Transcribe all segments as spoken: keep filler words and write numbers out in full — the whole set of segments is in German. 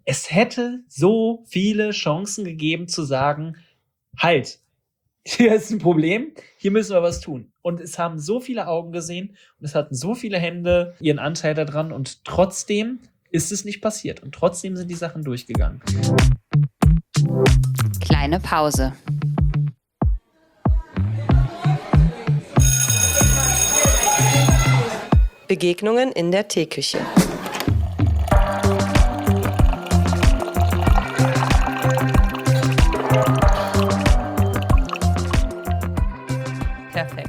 Es hätte so viele Chancen gegeben zu sagen, halt, hier ist ein Problem, hier müssen wir was tun. Und es haben so viele Augen gesehen und es hatten so viele Hände ihren Anteil daran und trotzdem ist es nicht passiert und trotzdem sind die Sachen durchgegangen. Kleine Pause. Begegnungen in der Teeküche. Perfekt.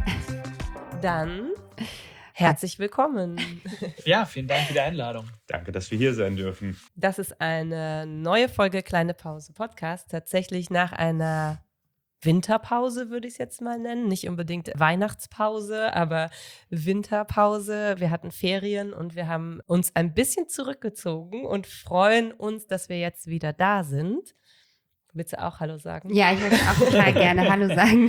Dann herzlich willkommen. Ja, vielen Dank für die Einladung. Danke, dass wir hier sein dürfen. Das ist eine neue Folge Kleine Pause Podcast. Tatsächlich nach einer Winterpause würde ich es jetzt mal nennen. Nicht unbedingt Weihnachtspause, aber Winterpause. Wir hatten Ferien und wir haben uns ein bisschen zurückgezogen und freuen uns, dass wir jetzt wieder da sind. Willst du auch Hallo sagen? Ja, ich würde auch total gerne Hallo sagen.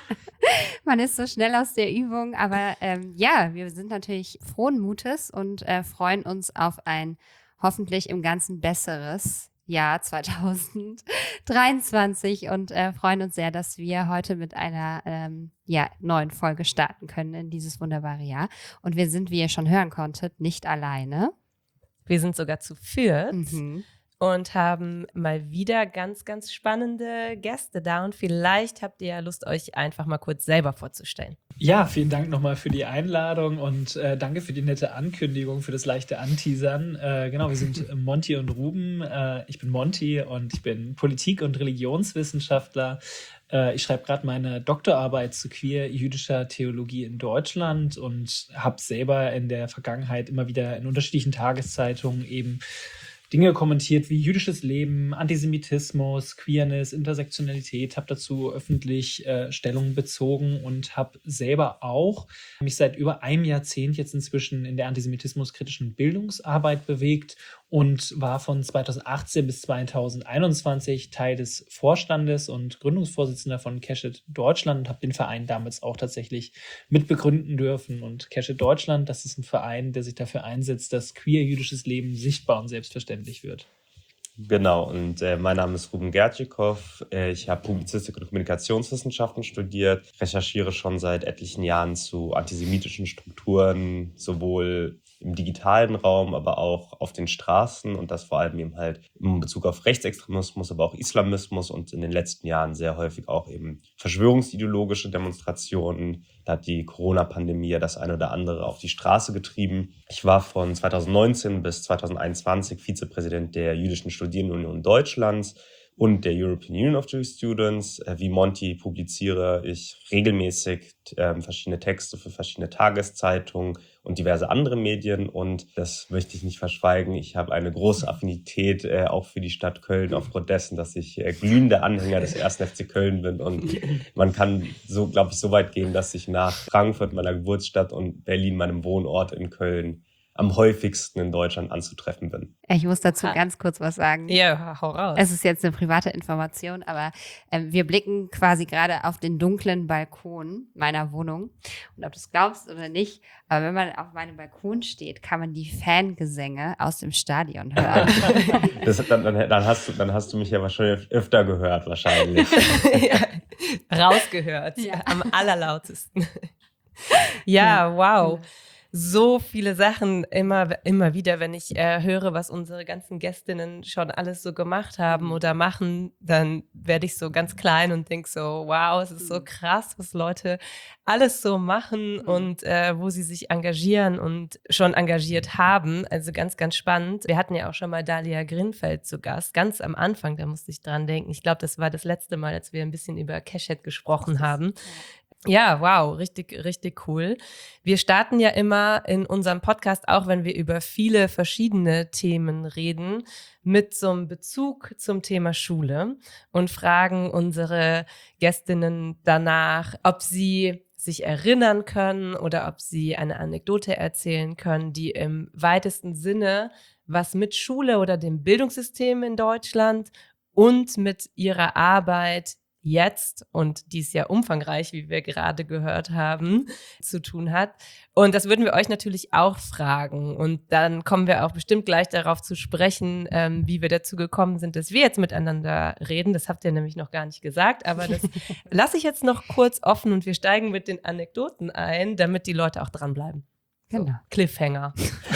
Man ist so schnell aus der Übung, aber ähm, ja, wir sind natürlich frohen Mutes und äh, freuen uns auf ein hoffentlich im Ganzen besseres Jahr zwanzig dreiundzwanzig und äh, freuen uns sehr, dass wir heute mit einer ähm, ja, neuen Folge starten können in dieses wunderbare Jahr. Und wir sind, wie ihr schon hören konntet, nicht alleine. Wir sind sogar zu viert. Mhm. Und haben mal wieder ganz, ganz spannende Gäste da. Und vielleicht habt ihr ja Lust, euch einfach mal kurz selber vorzustellen. Ja, vielen Dank nochmal für die Einladung und äh, danke für die nette Ankündigung, für das leichte Anteasern. Äh, genau, wir sind Monty und Ruben. Äh, ich bin Monty und ich bin Politik- und Religionswissenschaftler. Äh, ich schreibe gerade meine Doktorarbeit zu queer-jüdischer Theologie in Deutschland und habe selber in der Vergangenheit immer wieder in unterschiedlichen Tageszeitungen eben Dinge kommentiert wie jüdisches Leben, Antisemitismus, Queerness, Intersektionalität, habe dazu öffentlich äh, Stellung bezogen und habe selber auch mich seit über einem Jahrzehnt jetzt inzwischen in der antisemitismuskritischen Bildungsarbeit bewegt und war von zweitausendachtzehn bis zweitausendeinundzwanzig Teil des Vorstandes und Gründungsvorsitzender von Keshet Deutschland und habe den Verein damals auch tatsächlich mitbegründen dürfen. Und Keshet Deutschland, das ist ein Verein, der sich dafür einsetzt, dass queer-jüdisches Leben sichtbar und selbstverständlich wird. Genau, und äh, mein Name ist Ruben Gertschikow. Äh, ich habe Publizistik und Kommunikationswissenschaften studiert, recherchiere schon seit etlichen Jahren zu antisemitischen Strukturen, sowohl im digitalen Raum, aber auch auf den Straßen und das vor allem eben halt in Bezug auf Rechtsextremismus, aber auch Islamismus und in den letzten Jahren sehr häufig auch eben verschwörungsideologische Demonstrationen. Da hat die Corona-Pandemie ja das eine oder andere auf die Straße getrieben. Ich war von zweitausendneunzehn bis zweitausendeinundzwanzig Vizepräsident der Jüdischen Studierendenunion Deutschlands und der European Union of Jewish Students. Wie Monty publiziere ich regelmäßig äh, verschiedene Texte für verschiedene Tageszeitungen und diverse andere Medien. Und das möchte ich nicht verschweigen. Ich habe eine große Affinität äh, auch für die Stadt Köln, aufgrund dessen, dass ich äh, glühender Anhänger des ersten F C Köln bin. Und man kann so, glaube ich, so weit gehen, dass ich nach Frankfurt, meiner Geburtsstadt, und Berlin, meinem Wohnort in Köln, am häufigsten in Deutschland anzutreffen bin. Ich muss dazu ganz kurz was sagen. Ja, hau raus. Es ist jetzt eine private Information, aber äh, wir blicken quasi gerade auf den dunklen Balkon meiner Wohnung. Und ob du es glaubst oder nicht, aber wenn man auf meinem Balkon steht, kann man die Fangesänge aus dem Stadion hören. Das, dann, dann, dann, hast du, dann hast du mich ja wahrscheinlich öfter gehört, wahrscheinlich. Ja, rausgehört, Ja. am allerlautesten. Ja, wow. So viele Sachen immer, immer wieder, wenn ich äh, höre, was unsere ganzen Gästinnen schon alles so gemacht haben oder machen, dann werde ich so ganz klein und denke so, wow, es ist so krass, was Leute alles so machen und äh, wo sie sich engagieren und schon engagiert haben. Also ganz, ganz spannend. Wir hatten ja auch schon mal Dalia Grinfeld zu Gast, ganz am Anfang, da musste ich dran denken. Ich glaube, das war das letzte Mal, als wir ein bisschen über Keshet gesprochen haben. Ja, wow, richtig, richtig cool. Wir starten ja immer in unserem Podcast, auch wenn wir über viele verschiedene Themen reden, mit so einem Bezug zum Thema Schule und fragen unsere Gästinnen danach, ob sie sich erinnern können oder ob sie eine Anekdote erzählen können, die im weitesten Sinne was mit Schule oder dem Bildungssystem in Deutschland und mit ihrer Arbeit jetzt und die ist ja umfangreich, wie wir gerade gehört haben, zu tun hat. Und das würden wir euch natürlich auch fragen. Und dann kommen wir auch bestimmt gleich darauf zu sprechen, ähm, wie wir dazu gekommen sind, dass wir jetzt miteinander reden. Das habt ihr nämlich noch gar nicht gesagt, aber das lasse ich jetzt noch kurz offen und wir steigen mit den Anekdoten ein, damit die Leute auch dranbleiben. Genau. So, Cliffhanger.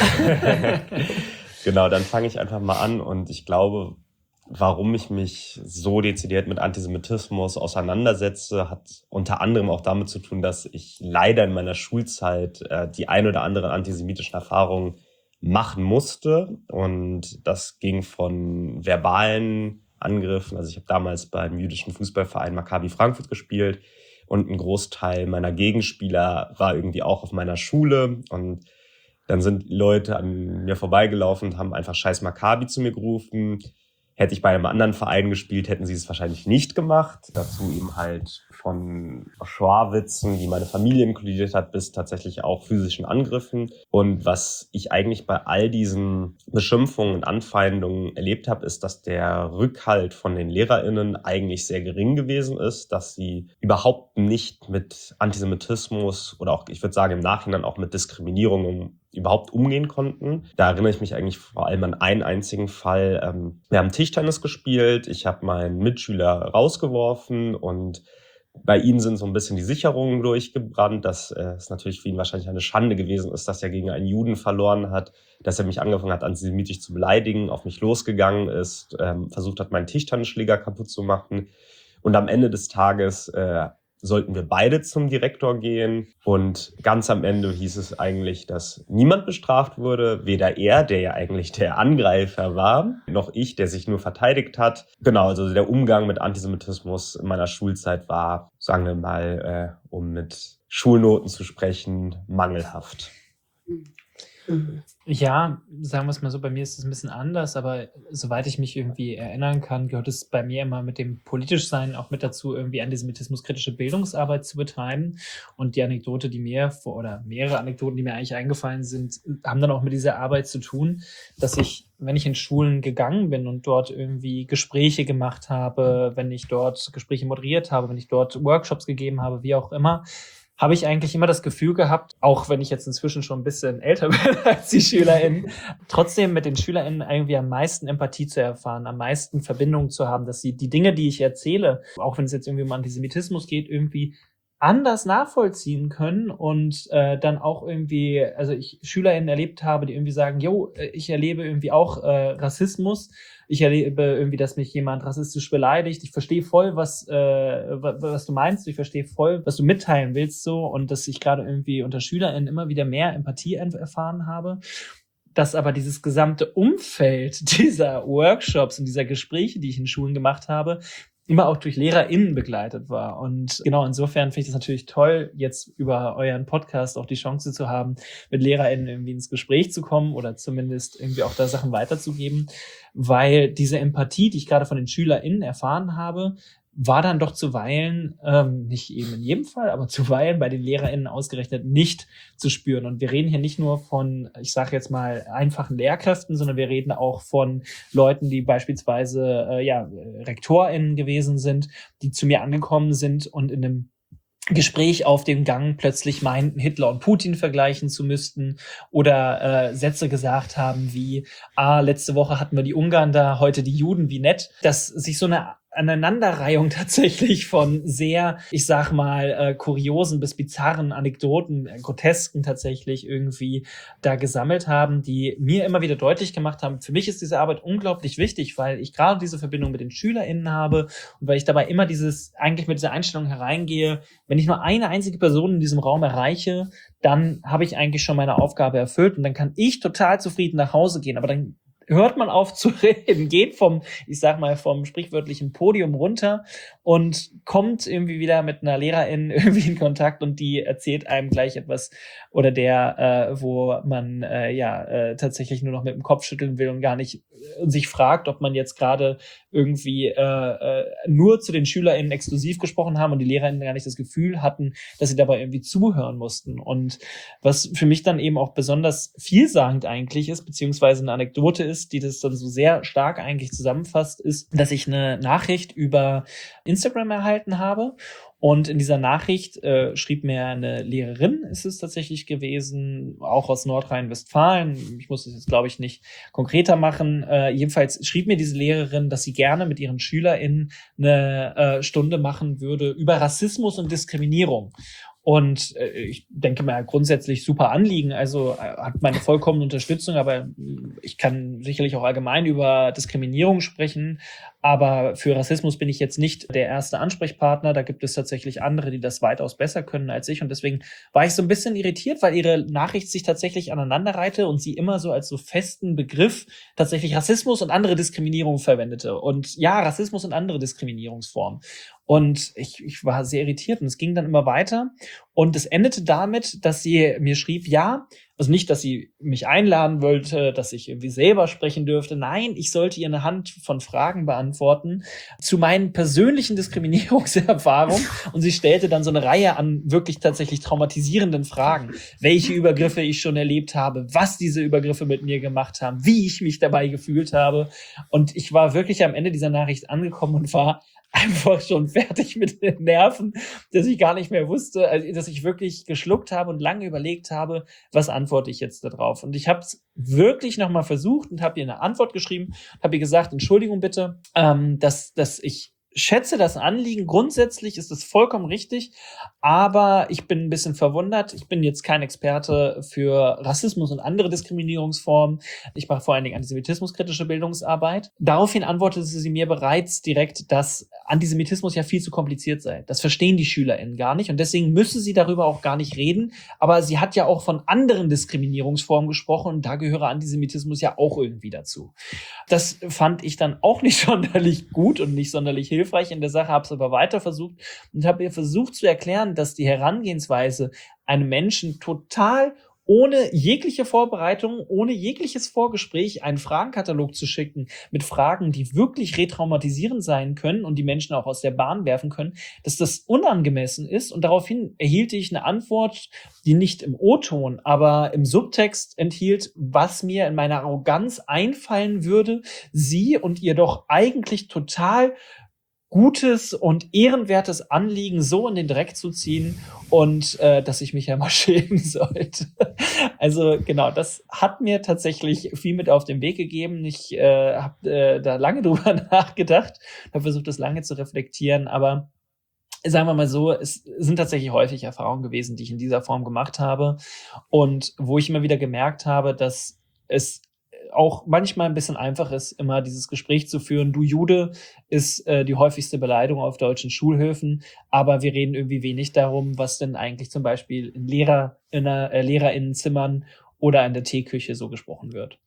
Genau, dann fange ich einfach mal an und ich glaube, warum ich mich so dezidiert mit Antisemitismus auseinandersetze, hat unter anderem auch damit zu tun, dass ich leider in meiner Schulzeit äh, die ein oder andere antisemitischen Erfahrungen machen musste. Und das ging von verbalen Angriffen. Also ich habe damals beim jüdischen Fußballverein Maccabi Frankfurt gespielt und ein Großteil meiner Gegenspieler war irgendwie auch auf meiner Schule. Und dann sind Leute an mir vorbeigelaufen und haben einfach scheiß Maccabi zu mir gerufen. Hätte ich bei einem anderen Verein gespielt, hätten sie es wahrscheinlich nicht gemacht. Dazu eben halt von Schwarwitzen, die meine Familie inkludiert hat, bis tatsächlich auch physischen Angriffen. Und was ich eigentlich bei all diesen Beschimpfungen und Anfeindungen erlebt habe, ist, dass der Rückhalt von den LehrerInnen eigentlich sehr gering gewesen ist, dass sie überhaupt nicht mit Antisemitismus oder auch, ich würde sagen, im Nachhinein auch mit Diskriminierung überhaupt umgehen konnten. Da erinnere ich mich eigentlich vor allem an einen einzigen Fall. Ähm, wir haben Tischtennis gespielt, ich habe meinen Mitschüler rausgeworfen und bei ihm sind so ein bisschen die Sicherungen durchgebrannt, dass äh, es natürlich für ihn wahrscheinlich eine Schande gewesen ist, dass er gegen einen Juden verloren hat, dass er mich angefangen hat, antisemitisch zu beleidigen, auf mich losgegangen ist, ähm, versucht hat, meinen Tischtennisschläger kaputt zu machen. Und am Ende des Tages äh, sollten wir beide zum Direktor gehen. Und ganz am Ende hieß es eigentlich, dass niemand bestraft wurde. Weder er, der ja eigentlich der Angreifer war, noch ich, der sich nur verteidigt hat. Genau, also der Umgang mit Antisemitismus in meiner Schulzeit war, sagen wir mal, äh, um mit Schulnoten zu sprechen, mangelhaft. Ja, sagen wir es mal so, bei mir ist es ein bisschen anders, aber soweit ich mich irgendwie erinnern kann, gehört es bei mir immer mit dem Politischsein auch mit dazu, irgendwie antisemitismuskritische Bildungsarbeit zu betreiben. Und die Anekdote, die mir, vor oder mehrere Anekdoten, die mir eigentlich eingefallen sind, haben dann auch mit dieser Arbeit zu tun, dass ich, wenn ich in Schulen gegangen bin und dort irgendwie Gespräche gemacht habe, wenn ich dort Gespräche moderiert habe, wenn ich dort Workshops gegeben habe, wie auch immer, habe ich eigentlich immer das Gefühl gehabt, auch wenn ich jetzt inzwischen schon ein bisschen älter bin als die SchülerInnen, trotzdem mit den SchülerInnen irgendwie am meisten Empathie zu erfahren, am meisten Verbindung zu haben, dass sie die Dinge, die ich erzähle, auch wenn es jetzt irgendwie um Antisemitismus geht, irgendwie anders nachvollziehen können und äh, dann auch irgendwie, also ich SchülerInnen erlebt habe, die irgendwie sagen, jo, ich erlebe irgendwie auch äh, Rassismus, ich erlebe irgendwie, dass mich jemand rassistisch beleidigt, ich verstehe voll, was äh, was du meinst, ich verstehe voll, was du mitteilen willst so und dass ich gerade irgendwie unter SchülerInnen immer wieder mehr Empathie erfahren habe. Dass aber dieses gesamte Umfeld dieser Workshops und dieser Gespräche, die ich in Schulen gemacht habe, immer auch durch LehrerInnen begleitet war. Und genau, insofern finde ich das natürlich toll, jetzt über euren Podcast auch die Chance zu haben, mit LehrerInnen irgendwie ins Gespräch zu kommen oder zumindest irgendwie auch da Sachen weiterzugeben, weil diese Empathie, die ich gerade von den SchülerInnen erfahren habe, war dann doch zuweilen, ähm, nicht eben in jedem Fall, aber zuweilen bei den LehrerInnen ausgerechnet nicht zu spüren. Und wir reden hier nicht nur von, ich sage jetzt mal, einfachen Lehrkräften, sondern wir reden auch von Leuten, die beispielsweise äh, ja RektorInnen gewesen sind, die zu mir angekommen sind und in einem Gespräch auf dem Gang plötzlich meinten, Hitler und Putin vergleichen zu müssten oder äh, Sätze gesagt haben wie, ah, letzte Woche hatten wir die Ungarn da, heute die Juden, wie nett. Dass sich so eine Aneinanderreihung tatsächlich von sehr, ich sag mal, äh, kuriosen bis bizarren Anekdoten, äh, grotesken tatsächlich irgendwie da gesammelt haben, die mir immer wieder deutlich gemacht haben, für mich ist diese Arbeit unglaublich wichtig, weil ich gerade diese Verbindung mit den SchülerInnen habe und weil ich dabei immer dieses, eigentlich mit dieser Einstellung hereingehe, wenn ich nur eine einzige Person in diesem Raum erreiche, dann habe ich eigentlich schon meine Aufgabe erfüllt und dann kann ich total zufrieden nach Hause gehen, aber dann hört man auf zu reden, geht vom, ich sag mal, vom sprichwörtlichen Podium runter und kommt irgendwie wieder mit einer Lehrerin irgendwie in Kontakt und die erzählt einem gleich etwas oder der, äh, wo man äh, ja äh, tatsächlich nur noch mit dem Kopf schütteln will und gar nicht äh, sich fragt, ob man jetzt gerade irgendwie äh, äh, nur zu den SchülerInnen exklusiv gesprochen haben und die LehrerInnen gar nicht das Gefühl hatten, dass sie dabei irgendwie zuhören mussten. Und was für mich dann eben auch besonders vielsagend eigentlich ist, beziehungsweise eine Anekdote ist, die das dann so sehr stark eigentlich zusammenfasst, ist, dass ich eine Nachricht über Instagram Instagram erhalten habe. Und in dieser Nachricht äh, schrieb mir eine Lehrerin, ist es tatsächlich gewesen, auch aus Nordrhein-Westfalen. Ich muss es jetzt, glaube ich, nicht konkreter machen. Äh, jedenfalls schrieb mir diese Lehrerin, dass sie gerne mit ihren SchülerInnen eine äh, Stunde machen würde über Rassismus und Diskriminierung. Und äh, ich denke mal, grundsätzlich super Anliegen, also äh, hat meine vollkommene Unterstützung, aber ich kann sicherlich auch allgemein über Diskriminierung sprechen. Aber für Rassismus bin ich jetzt nicht der erste Ansprechpartner. Da gibt es tatsächlich andere, die das weitaus besser können als ich. Und deswegen war ich so ein bisschen irritiert, weil ihre Nachricht sich tatsächlich aneinanderreihte und sie immer so als so festen Begriff tatsächlich Rassismus und andere Diskriminierung verwendete. Und ja, Rassismus und andere Diskriminierungsformen. Und ich, ich war sehr irritiert und es ging dann immer weiter. Und es endete damit, dass sie mir schrieb, ja, also nicht, dass sie mich einladen wollte, dass ich irgendwie selber sprechen dürfte. Nein, ich sollte ihr eine Hand von Fragen beantworten zu meinen persönlichen Diskriminierungserfahrungen. Und sie stellte dann so eine Reihe an wirklich tatsächlich traumatisierenden Fragen, welche Übergriffe ich schon erlebt habe, was diese Übergriffe mit mir gemacht haben, wie ich mich dabei gefühlt habe. Und ich war wirklich am Ende dieser Nachricht angekommen und war einfach schon fertig mit den Nerven, dass ich gar nicht mehr wusste, also dass ich wirklich geschluckt habe und lange überlegt habe, was antworte ich jetzt da drauf. Und ich habe es wirklich nochmal versucht und habe ihr eine Antwort geschrieben, habe ihr gesagt, Entschuldigung bitte, ähm, dass, dass ich schätze das Anliegen. Grundsätzlich ist es vollkommen richtig, aber ich bin ein bisschen verwundert. Ich bin jetzt kein Experte für Rassismus und andere Diskriminierungsformen. Ich mache vor allen Dingen antisemitismuskritische Bildungsarbeit. Daraufhin antwortete sie mir bereits direkt, dass Antisemitismus ja viel zu kompliziert sei. Das verstehen die SchülerInnen gar nicht und deswegen müsse sie darüber auch gar nicht reden. Aber sie hat ja auch von anderen Diskriminierungsformen gesprochen und da gehöre Antisemitismus ja auch irgendwie dazu. Das fand ich dann auch nicht sonderlich gut und nicht sonderlich hilfreich in der Sache, habe es aber weiter versucht und habe ihr versucht zu erklären, dass die Herangehensweise, einem Menschen total ohne jegliche Vorbereitung, ohne jegliches Vorgespräch einen Fragenkatalog zu schicken mit Fragen, die wirklich retraumatisierend sein können und die Menschen auch aus der Bahn werfen können, dass das unangemessen ist. Und daraufhin erhielt ich eine Antwort, die nicht im O-Ton, aber im Subtext enthielt, was mir in meiner Arroganz einfallen würde, sie und ihr doch eigentlich total gutes und ehrenwertes Anliegen so in den Dreck zu ziehen und äh, dass ich mich ja mal schämen sollte. Also genau, das hat mir tatsächlich viel mit auf den Weg gegeben. Ich äh, habe äh, da lange drüber nachgedacht, habe versucht, das lange zu reflektieren, aber sagen wir mal so, es sind tatsächlich häufig Erfahrungen gewesen, die ich in dieser Form gemacht habe und wo ich immer wieder gemerkt habe, dass es auch manchmal ein bisschen einfach ist, immer dieses Gespräch zu führen. Du Jude ist äh, die häufigste Beleidigung auf deutschen Schulhöfen, aber wir reden irgendwie wenig darum, was denn eigentlich zum Beispiel in Lehrer, in der, äh, LehrerInnenzimmern oder in der Teeküche so gesprochen wird.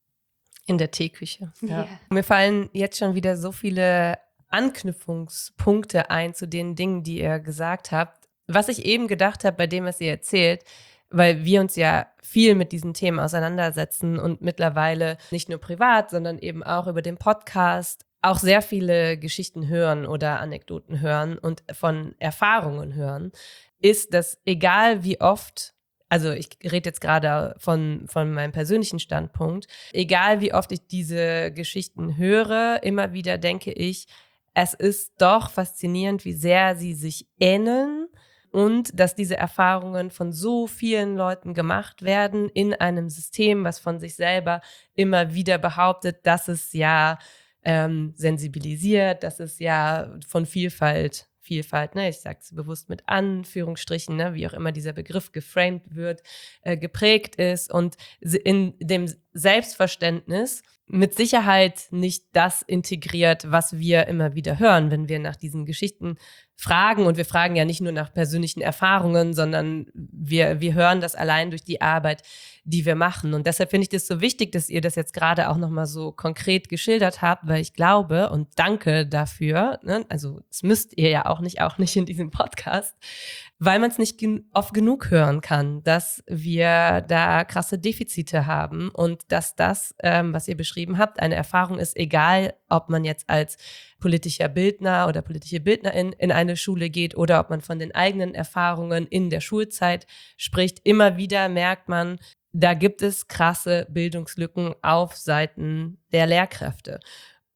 In der Teeküche. Ja. Ja. Mir fallen jetzt schon wieder so viele Anknüpfungspunkte ein zu den Dingen, die ihr gesagt habt. Was ich eben gedacht habe bei dem, was ihr erzählt, weil wir uns ja viel mit diesen Themen auseinandersetzen und mittlerweile nicht nur privat, sondern eben auch über den Podcast auch sehr viele Geschichten hören oder Anekdoten hören und von Erfahrungen hören, ist, dass egal wie oft, also ich rede jetzt gerade von, von meinem persönlichen Standpunkt, egal wie oft ich diese Geschichten höre, immer wieder denke ich, es ist doch faszinierend, wie sehr sie sich ähneln. Und dass diese Erfahrungen von so vielen Leuten gemacht werden in einem System, was von sich selber immer wieder behauptet, dass es ja ähm, sensibilisiert, dass es ja von Vielfalt, Vielfalt, ne, ich sage es bewusst mit Anführungsstrichen, ne, wie auch immer dieser Begriff geframed wird, äh, geprägt ist und in dem Selbstverständnis mit Sicherheit nicht das integriert, was wir immer wieder hören, wenn wir nach diesen Geschichten fragen. Und wir fragen ja nicht nur nach persönlichen Erfahrungen, sondern wir, wir hören das allein durch die Arbeit, die wir machen. Und deshalb finde ich das so wichtig, dass ihr das jetzt gerade auch nochmal so konkret geschildert habt, weil ich glaube und danke dafür, ne, also das müsst ihr ja auch nicht, auch nicht in diesem Podcast, weil man es nicht gen- oft genug hören kann, dass wir da krasse Defizite haben und dass das, ähm, was ihr beschrieben habt, eine Erfahrung ist, egal ob man jetzt als politischer Bildner oder politische Bildnerin in eine Schule geht oder ob man von den eigenen Erfahrungen in der Schulzeit spricht. Immer wieder merkt man, da gibt es krasse Bildungslücken auf Seiten der Lehrkräfte.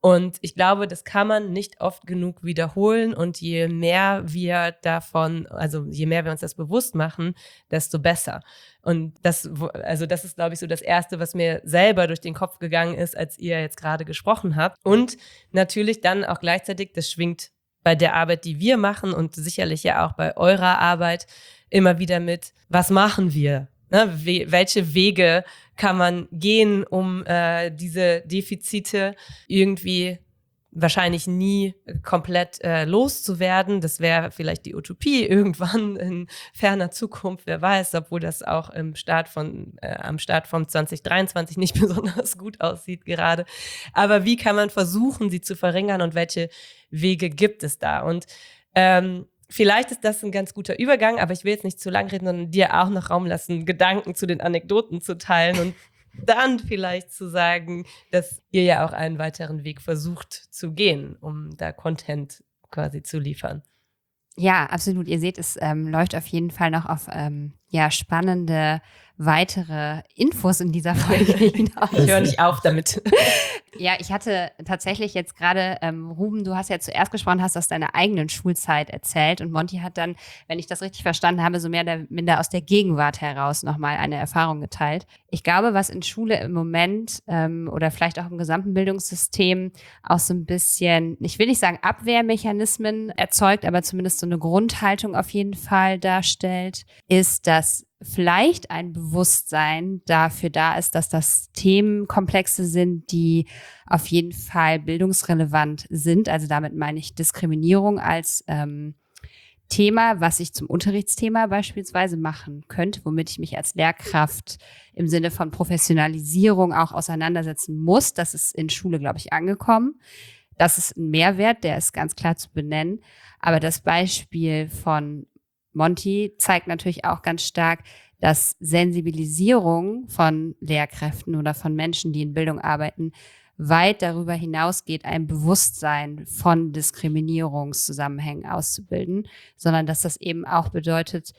Und ich glaube, das kann man nicht oft genug wiederholen. Und je mehr wir davon, also je mehr wir uns das bewusst machen, desto besser. Und das, also das ist, glaube ich, so das Erste, was mir selber durch den Kopf gegangen ist, als ihr jetzt gerade gesprochen habt. Und natürlich dann auch gleichzeitig, das schwingt bei der Arbeit, die wir machen und sicherlich ja auch bei eurer Arbeit immer wieder mit, was machen wir? Ne, we- welche Wege kann man gehen, um äh, diese Defizite irgendwie wahrscheinlich nie komplett äh, loszuwerden? Das wäre vielleicht die Utopie irgendwann in ferner Zukunft, wer weiß, obwohl das auch im Start von, äh, am Start von zwanzig dreiundzwanzig nicht besonders gut aussieht gerade. Aber wie kann man versuchen, sie zu verringern und welche Wege gibt es da? Und ähm, vielleicht ist das ein ganz guter Übergang, aber ich will jetzt nicht zu lang reden, sondern dir auch noch Raum lassen, Gedanken zu den Anekdoten zu teilen und dann vielleicht zu sagen, dass ihr ja auch einen weiteren Weg versucht zu gehen, um da Content quasi zu liefern. Ja, absolut. Ihr seht, es ähm, läuft auf jeden Fall noch auf ähm, ja, spannende weitere Infos in dieser Folge hinaus. Ich höre nicht auf damit. Ja, ich hatte tatsächlich jetzt gerade, ähm, Ruben, du hast ja zuerst gesprochen, hast aus deiner eigenen Schulzeit erzählt und Monty hat dann, wenn ich das richtig verstanden habe, so mehr oder minder aus der Gegenwart heraus nochmal eine Erfahrung geteilt. Ich glaube, was in Schule im Moment ähm, oder vielleicht auch im gesamten Bildungssystem auch so ein bisschen, ich will nicht sagen Abwehrmechanismen erzeugt, aber zumindest so eine Grundhaltung auf jeden Fall darstellt, ist, dass vielleicht ein Bewusstsein dafür da ist, dass das Themenkomplexe sind, die auf jeden Fall bildungsrelevant sind. Also damit meine ich Diskriminierung als ähm, Thema, was ich zum Unterrichtsthema beispielsweise machen könnte, womit ich mich als Lehrkraft im Sinne von Professionalisierung auch auseinandersetzen muss. Das ist in Schule, glaube ich, angekommen. Das ist ein Mehrwert, der ist ganz klar zu benennen. Aber das Beispiel von Monty zeigt natürlich auch ganz stark, dass Sensibilisierung von Lehrkräften oder von Menschen, die in Bildung arbeiten, weit darüber hinausgeht, ein Bewusstsein von Diskriminierungszusammenhängen auszubilden, sondern dass das eben auch bedeutet,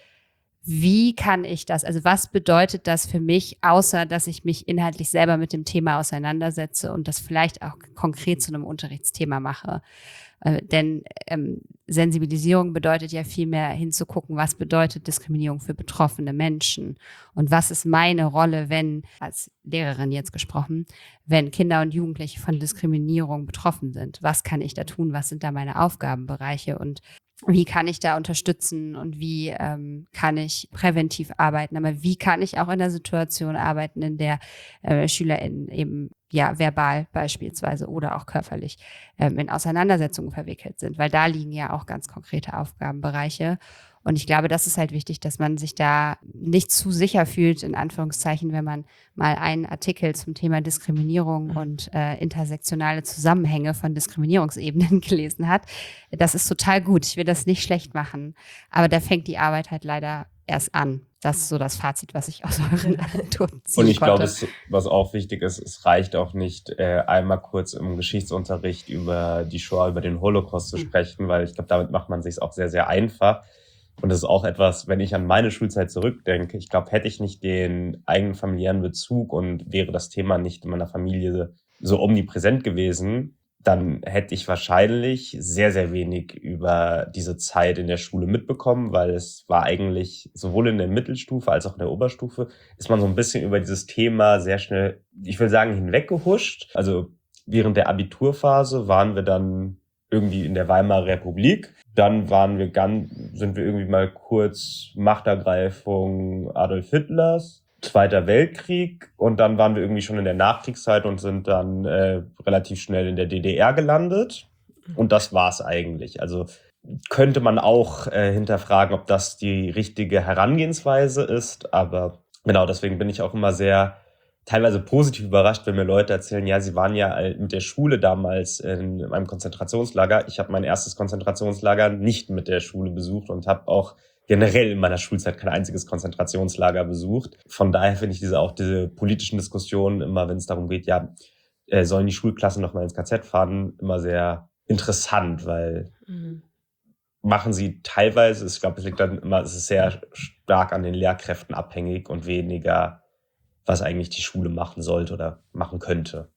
wie kann ich das, also was bedeutet das für mich, außer dass ich mich inhaltlich selber mit dem Thema auseinandersetze und das vielleicht auch konkret zu einem Unterrichtsthema mache. Äh, denn ähm, Sensibilisierung bedeutet ja vielmehr hinzugucken, was bedeutet Diskriminierung für betroffene Menschen und was ist meine Rolle, wenn, als Lehrerin jetzt gesprochen, wenn Kinder und Jugendliche von Diskriminierung betroffen sind. Was kann ich da tun? Was sind da meine Aufgabenbereiche und wie kann ich da unterstützen und wie ähm, kann ich präventiv arbeiten? Aber wie kann ich auch in der Situation arbeiten, in der äh, SchülerInnen eben ja verbal beispielsweise oder auch körperlich ähm, in Auseinandersetzungen verwickelt sind? Weil da liegen ja auch ganz konkrete Aufgabenbereiche. Und ich glaube, das ist halt wichtig, dass man sich da nicht zu sicher fühlt, in Anführungszeichen, wenn man mal einen Artikel zum Thema Diskriminierung und äh, intersektionale Zusammenhänge von Diskriminierungsebenen gelesen hat. Das ist total gut. Ich will das nicht schlecht machen. Aber da fängt die Arbeit halt leider erst an. Das ist so das Fazit, was ich aus euren Anekdoten ziehen Und ich konnte. glaube, es, was auch wichtig ist, es reicht auch nicht, äh, einmal kurz im Geschichtsunterricht über die Shoah, über den Holocaust zu sprechen, weil ich glaube, damit macht man es sich auch sehr, sehr einfach. Und das ist auch etwas, wenn ich an meine Schulzeit zurückdenke, ich glaube, hätte ich nicht den eigenen familiären Bezug und wäre das Thema nicht in meiner Familie so omnipräsent gewesen, dann hätte ich wahrscheinlich sehr, sehr wenig über diese Zeit in der Schule mitbekommen, weil es war eigentlich sowohl in der Mittelstufe als auch in der Oberstufe, ist man so ein bisschen über dieses Thema sehr schnell, ich will sagen, hinweggehuscht. Also während der Abiturphase waren wir dann irgendwie in der Weimarer Republik. Dann waren wir ganz, sind wir irgendwie mal kurz Machtergreifung Adolf Hitlers, Zweiter Weltkrieg und dann waren wir irgendwie schon in der Nachkriegszeit und sind dann äh, relativ schnell in der D D R gelandet. Und das war's eigentlich. Also könnte man auch äh, hinterfragen, ob das die richtige Herangehensweise ist. Aber genau, deswegen bin ich auch immer sehr teilweise positiv überrascht, wenn mir Leute erzählen, ja, sie waren ja mit der Schule damals in einem Konzentrationslager. Ich habe mein erstes Konzentrationslager nicht mit der Schule besucht und habe auch generell in meiner Schulzeit kein einziges Konzentrationslager besucht. Von daher finde ich diese auch diese politischen Diskussionen immer, wenn es darum geht, ja, äh, sollen die Schulklassen noch mal ins K Z fahren, immer sehr interessant, weil mhm. machen sie teilweise, ich glaube, es liegt dann immer, es ist sehr stark an den Lehrkräften abhängig und weniger was eigentlich die Schule machen sollte oder machen könnte. Ich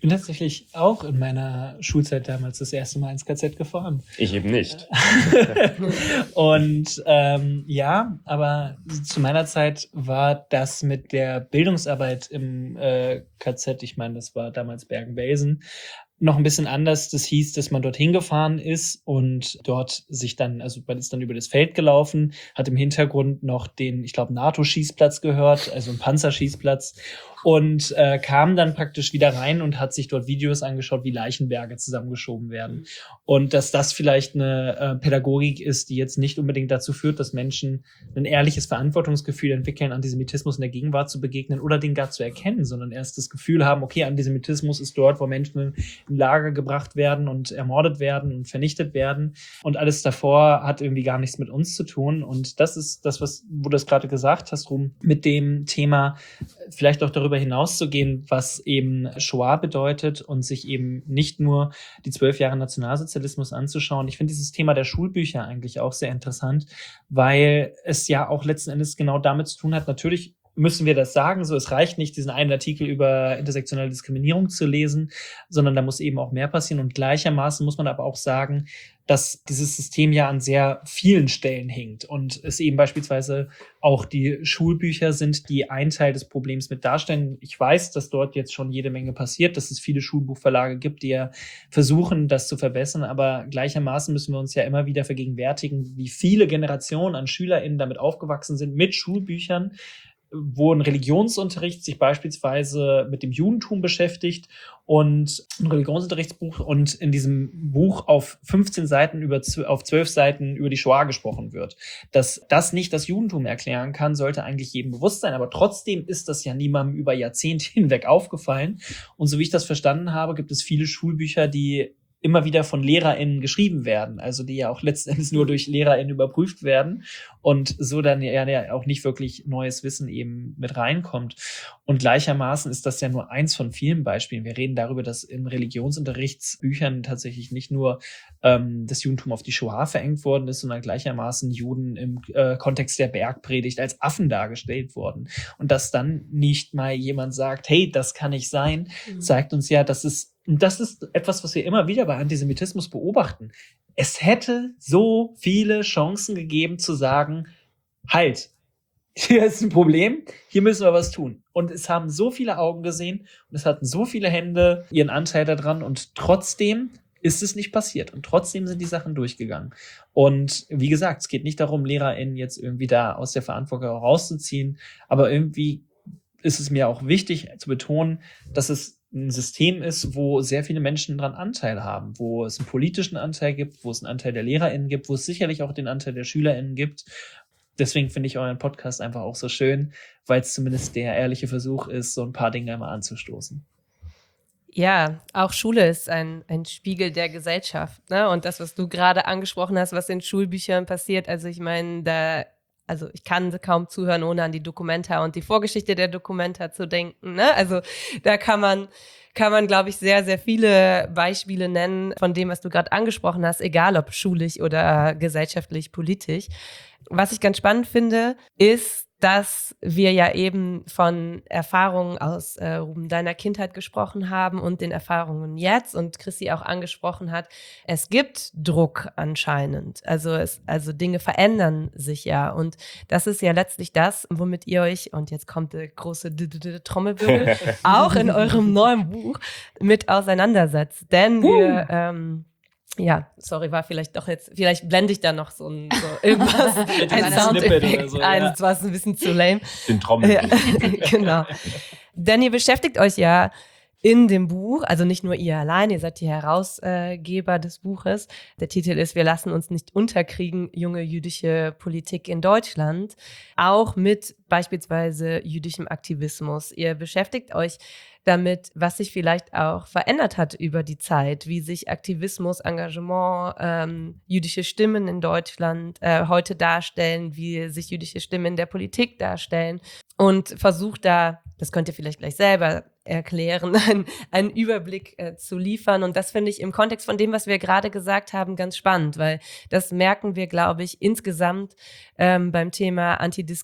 Ich bin tatsächlich auch in meiner Schulzeit damals das erste Mal ins K Z gefahren. Ich eben nicht. Und ähm, ja, aber zu meiner Zeit war das mit der Bildungsarbeit im äh, K Z, ich meine, das war damals Bergen-Belsen, noch ein bisschen anders. Das hieß, dass man dorthin gefahren ist und dort sich dann, also man ist dann über das Feld gelaufen, hat im Hintergrund noch den, ich glaube, NATO-Schießplatz gehört, also ein Panzerschießplatz, und äh, kam dann praktisch wieder rein und hat sich dort Videos angeschaut, wie Leichenberge zusammengeschoben werden. Und dass das vielleicht eine äh, Pädagogik ist, die jetzt nicht unbedingt dazu führt, dass Menschen ein ehrliches Verantwortungsgefühl entwickeln, Antisemitismus in der Gegenwart zu begegnen oder den gar zu erkennen, sondern erst das Gefühl haben, okay, Antisemitismus ist dort, wo Menschen in Lager gebracht werden und ermordet werden und vernichtet werden. Und alles davor hat irgendwie gar nichts mit uns zu tun. Und das ist das, was, wo du das gerade gesagt hast, Ruhm, mit dem Thema vielleicht auch darüber hinauszugehen, was eben Shoah bedeutet und sich eben nicht nur die zwölf Jahre Nationalsozialismus anzuschauen. Ich finde dieses Thema der Schulbücher eigentlich auch sehr interessant, weil es ja auch letzten Endes genau damit zu tun hat, natürlich müssen wir das sagen, so, es reicht nicht, diesen einen Artikel über intersektionale Diskriminierung zu lesen, sondern da muss eben auch mehr passieren. Und gleichermaßen muss man aber auch sagen, dass dieses System ja an sehr vielen Stellen hinkt und es eben beispielsweise auch die Schulbücher sind, die einen Teil des Problems mit darstellen. Ich weiß, dass dort jetzt schon jede Menge passiert, dass es viele Schulbuchverlage gibt, die ja versuchen, das zu verbessern, aber gleichermaßen müssen wir uns ja immer wieder vergegenwärtigen, wie viele Generationen an SchülerInnen damit aufgewachsen sind, mit Schulbüchern, wo ein Religionsunterricht sich beispielsweise mit dem Judentum beschäftigt und ein Religionsunterrichtsbuch und in diesem Buch auf fünfzehn Seiten über, auf zwölf Seiten über die Shoah gesprochen wird. Dass das nicht das Judentum erklären kann, sollte eigentlich jedem bewusst sein, aber trotzdem ist das ja niemandem über Jahrzehnte hinweg aufgefallen. Und so wie ich das verstanden habe, gibt es viele Schulbücher, die immer wieder von LehrerInnen geschrieben werden, also die ja auch letztendlich nur durch LehrerInnen überprüft werden und so dann ja, ja auch nicht wirklich neues Wissen eben mit reinkommt. Und gleichermaßen ist das ja nur eins von vielen Beispielen. Wir reden darüber, dass in Religionsunterrichtsbüchern tatsächlich nicht nur ähm, das Judentum auf die Shoah verengt worden ist, sondern gleichermaßen Juden im äh, Kontext der Bergpredigt als Affen dargestellt wurden. Und dass dann nicht mal jemand sagt, hey, das kann nicht sein, mhm. zeigt uns ja, dass es Und das ist etwas, was wir immer wieder bei Antisemitismus beobachten. Es hätte so viele Chancen gegeben zu sagen, halt, hier ist ein Problem, hier müssen wir was tun. Und es haben so viele Augen gesehen und es hatten so viele Hände ihren Anteil daran und trotzdem ist es nicht passiert. Und trotzdem sind die Sachen durchgegangen. Und wie gesagt, es geht nicht darum, LehrerInnen jetzt irgendwie da aus der Verantwortung rauszuziehen, aber irgendwie ist es mir auch wichtig zu betonen, dass es ein System ist, wo sehr viele Menschen dran Anteil haben, wo es einen politischen Anteil gibt, wo es einen Anteil der LehrerInnen gibt, wo es sicherlich auch den Anteil der SchülerInnen gibt. Deswegen finde ich euren Podcast einfach auch so schön, weil es zumindest der ehrliche Versuch ist, so ein paar Dinge mal anzustoßen. Ja, auch Schule ist ein, ein Spiegel der Gesellschaft, ne? Und das, was du gerade angesprochen hast, was in Schulbüchern passiert, also ich meine, da Also ich kann kaum zuhören, ohne an die Documenta und die Vorgeschichte der Documenta zu denken, ne? Also da kann man, kann man, glaube ich, sehr, sehr viele Beispiele nennen von dem, was du gerade angesprochen hast, egal ob schulisch oder gesellschaftlich, politisch. Was ich ganz spannend finde, ist, dass wir ja eben von Erfahrungen aus äh, Ruben, deiner Kindheit gesprochen haben und den Erfahrungen jetzt und Chrissy auch angesprochen hat, es gibt Druck anscheinend. Also es, also Dinge verändern sich ja und das ist ja letztlich das, womit ihr euch, und jetzt kommt der große Trommelwirbel, auch in eurem neuen Buch mit auseinandersetzt. Denn wir ähm, ja, sorry, war vielleicht doch jetzt, vielleicht blende ich da noch so, ein, so irgendwas, ein Soundeffekt so, ein, das war ein bisschen zu lame. Den Trommel. Ja, genau. Denn ihr beschäftigt euch ja in dem Buch, also nicht nur ihr allein, ihr seid die Herausgeber des Buches. Der Titel ist Wir lassen uns nicht unterkriegen, junge jüdische Politik in Deutschland, auch mit beispielsweise jüdischem Aktivismus. Ihr beschäftigt euch damit, was sich vielleicht auch verändert hat über die Zeit, wie sich Aktivismus, Engagement, ähm, jüdische Stimmen in Deutschland äh, heute darstellen, wie sich jüdische Stimmen in der Politik darstellen und versucht da, das könnt ihr vielleicht gleich selber erklären, einen, einen Überblick äh, zu liefern. Und das finde ich im Kontext von dem, was wir gerade gesagt haben, ganz spannend, weil das merken wir, glaube ich, insgesamt ähm, beim Thema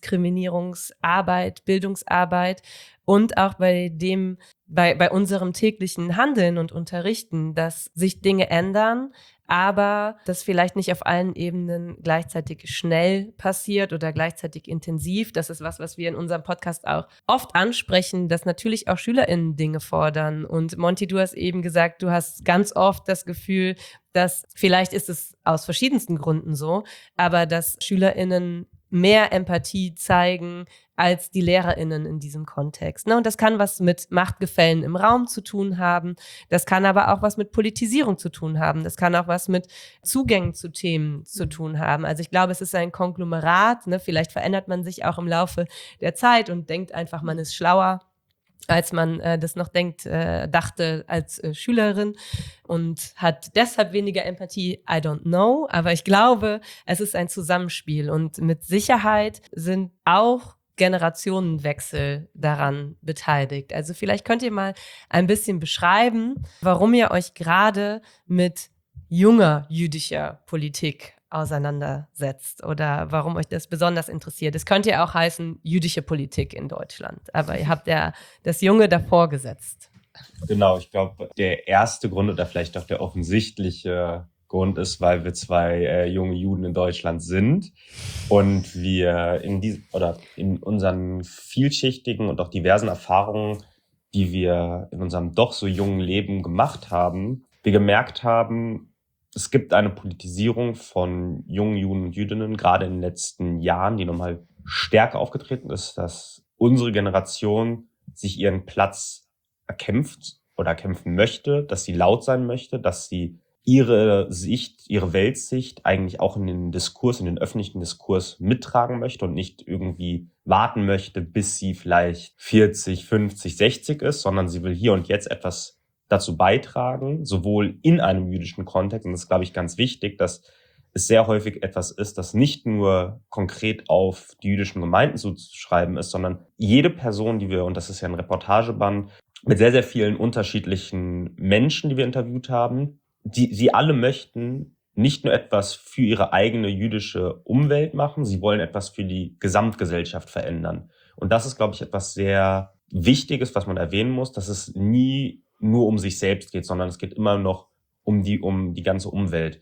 Antidiskriminierungsarbeit, Bildungsarbeit und auch bei dem, bei, bei unserem täglichen Handeln und Unterrichten, dass sich Dinge ändern, aber das vielleicht nicht auf allen Ebenen gleichzeitig schnell passiert oder gleichzeitig intensiv. Das ist was, was wir in unserem Podcast auch oft ansprechen, dass natürlich auch SchülerInnen Dinge fordern. Und Monty, du hast eben gesagt, du hast ganz oft das Gefühl, dass vielleicht ist es aus verschiedensten Gründen so, aber dass SchülerInnen mehr Empathie zeigen als die LehrerInnen in diesem Kontext. Ne? Und das kann was mit Machtgefällen im Raum zu tun haben. Das kann aber auch was mit Politisierung zu tun haben. Das kann auch was mit Zugängen zu Themen zu tun haben. Also ich glaube, es ist ein Konglomerat. Ne? Vielleicht verändert man sich auch im Laufe der Zeit und denkt einfach, man ist schlauer, als man äh, das noch denkt, äh, dachte als äh, Schülerin und hat deshalb weniger Empathie. I don't know. Aber ich glaube, es ist ein Zusammenspiel und mit Sicherheit sind auch Generationenwechsel daran beteiligt. Also vielleicht könnt ihr mal ein bisschen beschreiben, warum ihr euch gerade mit junger jüdischer Politik auseinandersetzt oder warum euch das besonders interessiert. Es könnte ja auch heißen, jüdische Politik in Deutschland, aber ihr habt ja das Junge davor gesetzt. Genau, ich glaube, der erste Grund oder vielleicht auch der offensichtliche Grund ist, weil wir zwei äh, junge Juden in Deutschland sind und wir in diesem oder in unseren vielschichtigen und auch diversen Erfahrungen, die wir in unserem doch so jungen Leben gemacht haben, wir gemerkt haben, es gibt eine Politisierung von jungen Juden und Jüdinnen, gerade in den letzten Jahren, die nochmal stärker aufgetreten ist, dass unsere Generation sich ihren Platz erkämpft oder erkämpfen möchte, dass sie laut sein möchte, dass sie ihre Sicht, ihre Weltsicht eigentlich auch in den Diskurs, in den öffentlichen Diskurs mittragen möchte und nicht irgendwie warten möchte, bis sie vielleicht vierzig, fünfzig, sechzig ist, sondern sie will hier und jetzt etwas dazu beitragen, sowohl in einem jüdischen Kontext, und das ist, glaube ich, ganz wichtig, dass es sehr häufig etwas ist, das nicht nur konkret auf die jüdischen Gemeinden zuzuschreiben ist, sondern jede Person, die wir, und das ist ja ein Reportageband, mit sehr, sehr vielen unterschiedlichen Menschen, die wir interviewt haben, die, sie alle möchten nicht nur etwas für ihre eigene jüdische Umwelt machen, sie wollen etwas für die Gesamtgesellschaft verändern. Und das ist, glaube ich, etwas sehr Wichtiges, was man erwähnen muss, dass es nie nur um sich selbst geht, sondern es geht immer noch um die, um die ganze Umwelt.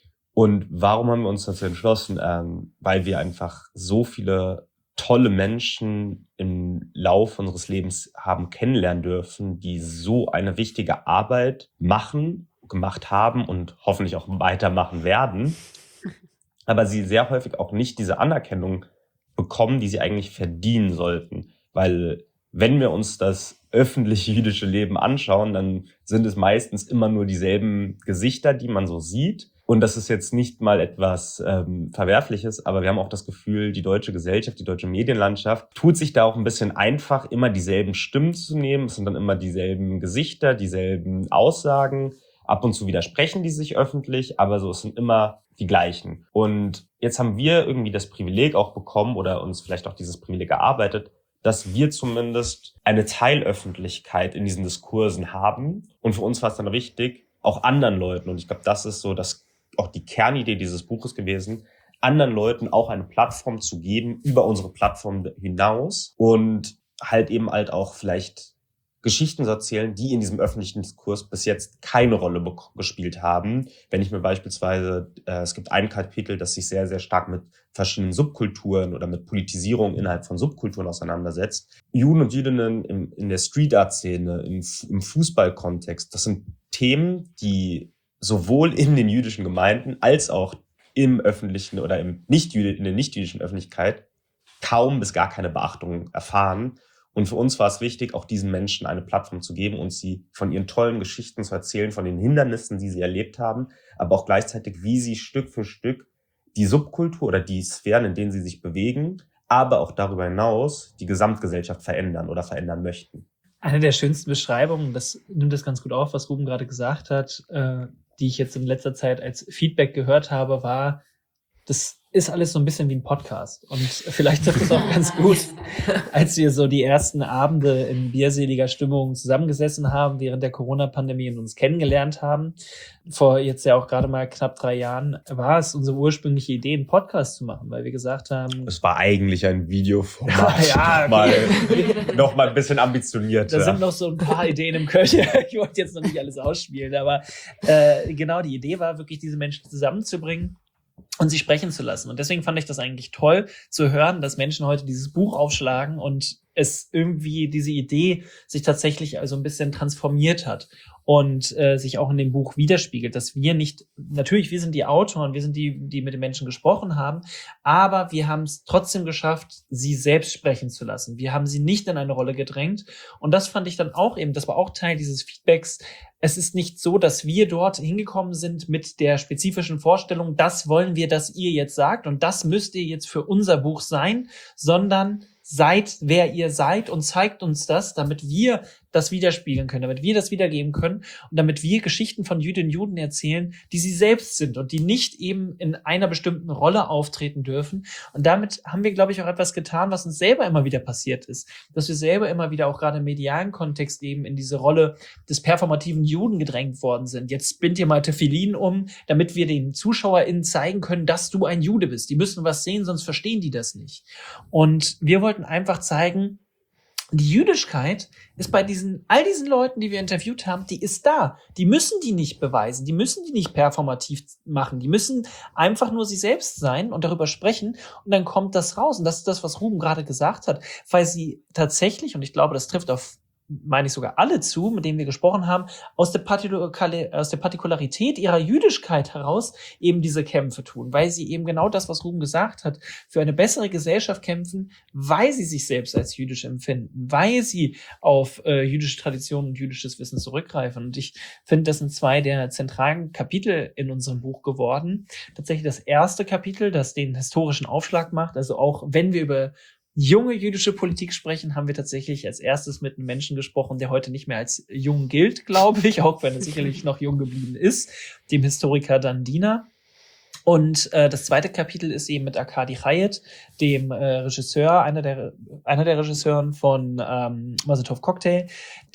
Und warum haben wir uns dazu entschlossen? Ähm, weil wir einfach so viele tolle Menschen im Laufe unseres Lebens haben kennenlernen dürfen, die so eine wichtige Arbeit machen, gemacht haben und hoffentlich auch weitermachen werden, aber sie sehr häufig auch nicht diese Anerkennung bekommen, die sie eigentlich verdienen sollten. Weil wenn wir uns das öffentliche jüdische Leben anschauen, dann sind es meistens immer nur dieselben Gesichter, die man so sieht. Und das ist jetzt nicht mal etwas ähm, Verwerfliches, aber wir haben auch das Gefühl, die deutsche Gesellschaft, die deutsche Medienlandschaft tut sich da auch ein bisschen einfach, immer dieselben Stimmen zu nehmen. Es sind dann immer dieselben Gesichter, dieselben Aussagen. Ab und zu widersprechen die sich öffentlich, aber so, es sind immer die gleichen. Und jetzt haben wir irgendwie das Privileg auch bekommen oder uns vielleicht auch dieses Privileg erarbeitet, dass wir zumindest eine Teilöffentlichkeit in diesen Diskursen haben. Und für uns war es dann wichtig, auch anderen Leuten, und ich glaube, das ist so das, auch die Kernidee dieses Buches gewesen, anderen Leuten auch eine Plattform zu geben über unsere Plattform hinaus und halt eben halt auch vielleicht Geschichten zu erzählen, die in diesem öffentlichen Diskurs bis jetzt keine Rolle be- gespielt haben. Wenn ich mir beispielsweise, äh, es gibt ein Kapitel, das sich sehr, sehr stark mit verschiedenen Subkulturen oder mit Politisierung innerhalb von Subkulturen auseinandersetzt. Juden und Jüdinnen im, in der Street-Art-Szene, im, im Fußballkontext, das sind Themen, die sowohl in den jüdischen Gemeinden als auch im öffentlichen oder im nicht in der nicht-jüdischen Öffentlichkeit kaum bis gar keine Beachtung erfahren. Und für uns war es wichtig, auch diesen Menschen eine Plattform zu geben und sie von ihren tollen Geschichten zu erzählen, von den Hindernissen, die sie erlebt haben, aber auch gleichzeitig, wie sie Stück für Stück die Subkultur oder die Sphären, in denen sie sich bewegen, aber auch darüber hinaus die Gesamtgesellschaft verändern oder verändern möchten. Eine der schönsten Beschreibungen, das nimmt das ganz gut auf, was Ruben gerade gesagt hat, äh, die ich jetzt in letzter Zeit als Feedback gehört habe, war, dass ist alles so ein bisschen wie ein Podcast. Und vielleicht trifft es auch ganz gut, als wir so die ersten Abende in bierseliger Stimmung zusammengesessen haben, während der Corona-Pandemie und uns kennengelernt haben. Vor jetzt ja auch gerade mal knapp drei Jahren war es unsere ursprüngliche Idee, einen Podcast zu machen, weil wir gesagt haben... Es war eigentlich ein Videoformat. Ja, noch, mal, noch mal ein bisschen ambitionierter. Da sind noch so ein paar Ideen im Köcher. Ich wollte jetzt noch nicht alles ausspielen, aber äh, genau, die Idee war wirklich, diese Menschen zusammenzubringen und sie sprechen zu lassen. Und deswegen fand ich das eigentlich toll zu hören, dass Menschen heute dieses Buch aufschlagen und es irgendwie diese Idee sich tatsächlich also ein bisschen transformiert hat und äh, sich auch in dem Buch widerspiegelt, dass wir nicht, natürlich, wir sind die Autoren, wir sind die, die mit den Menschen gesprochen haben, aber wir haben es trotzdem geschafft, sie selbst sprechen zu lassen. Wir haben sie nicht in eine Rolle gedrängt und das fand ich dann auch eben, das war auch Teil dieses Feedbacks. Es ist nicht so, dass wir dort hingekommen sind mit der spezifischen Vorstellung, das wollen wir, dass ihr jetzt sagt und das müsst ihr jetzt für unser Buch sein, sondern seid, wer ihr seid und zeigt uns das, damit wir das widerspiegeln können, damit wir das wiedergeben können und damit wir Geschichten von Jüdinnen und Juden erzählen, die sie selbst sind und die nicht eben in einer bestimmten Rolle auftreten dürfen. Und damit haben wir, glaube ich, auch etwas getan, was uns selber immer wieder passiert ist, dass wir selber immer wieder auch gerade im medialen Kontext eben in diese Rolle des performativen Juden gedrängt worden sind. Jetzt bind dir mal Tefillin um, damit wir den ZuschauerInnen zeigen können, dass du ein Jude bist. Die müssen was sehen, sonst verstehen die das nicht. Und wir wollten einfach zeigen, die Jüdischkeit ist bei diesen, all diesen Leuten, die wir interviewt haben, die ist da. Die müssen die nicht beweisen. Die müssen die nicht performativ machen. Die müssen einfach nur sie selbst sein und darüber sprechen. Und dann kommt das raus. Und das ist das, was Ruben gerade gesagt hat. Weil sie tatsächlich, und ich glaube, das trifft auf, meine ich sogar alle zu, mit denen wir gesprochen haben, aus der, Partikul- aus der Partikularität ihrer Jüdischkeit heraus eben diese Kämpfe tun, weil sie eben genau das, was Ruben gesagt hat, für eine bessere Gesellschaft kämpfen, weil sie sich selbst als jüdisch empfinden, weil sie auf äh, jüdische Traditionen und jüdisches Wissen zurückgreifen. Und ich finde, das sind zwei der zentralen Kapitel in unserem Buch geworden. Tatsächlich das erste Kapitel, das den historischen Aufschlag macht, also auch wenn wir über junge jüdische Politik sprechen, haben wir tatsächlich als erstes mit einem Menschen gesprochen, der heute nicht mehr als jung gilt, glaube ich, auch wenn er sicherlich noch jung geblieben ist, dem Historiker Dandina. Und äh, das zweite Kapitel ist eben mit Arkadi Chayet, dem äh, Regisseur, einer der einer der Regisseuren von ähm, Mazel Tov Cocktail,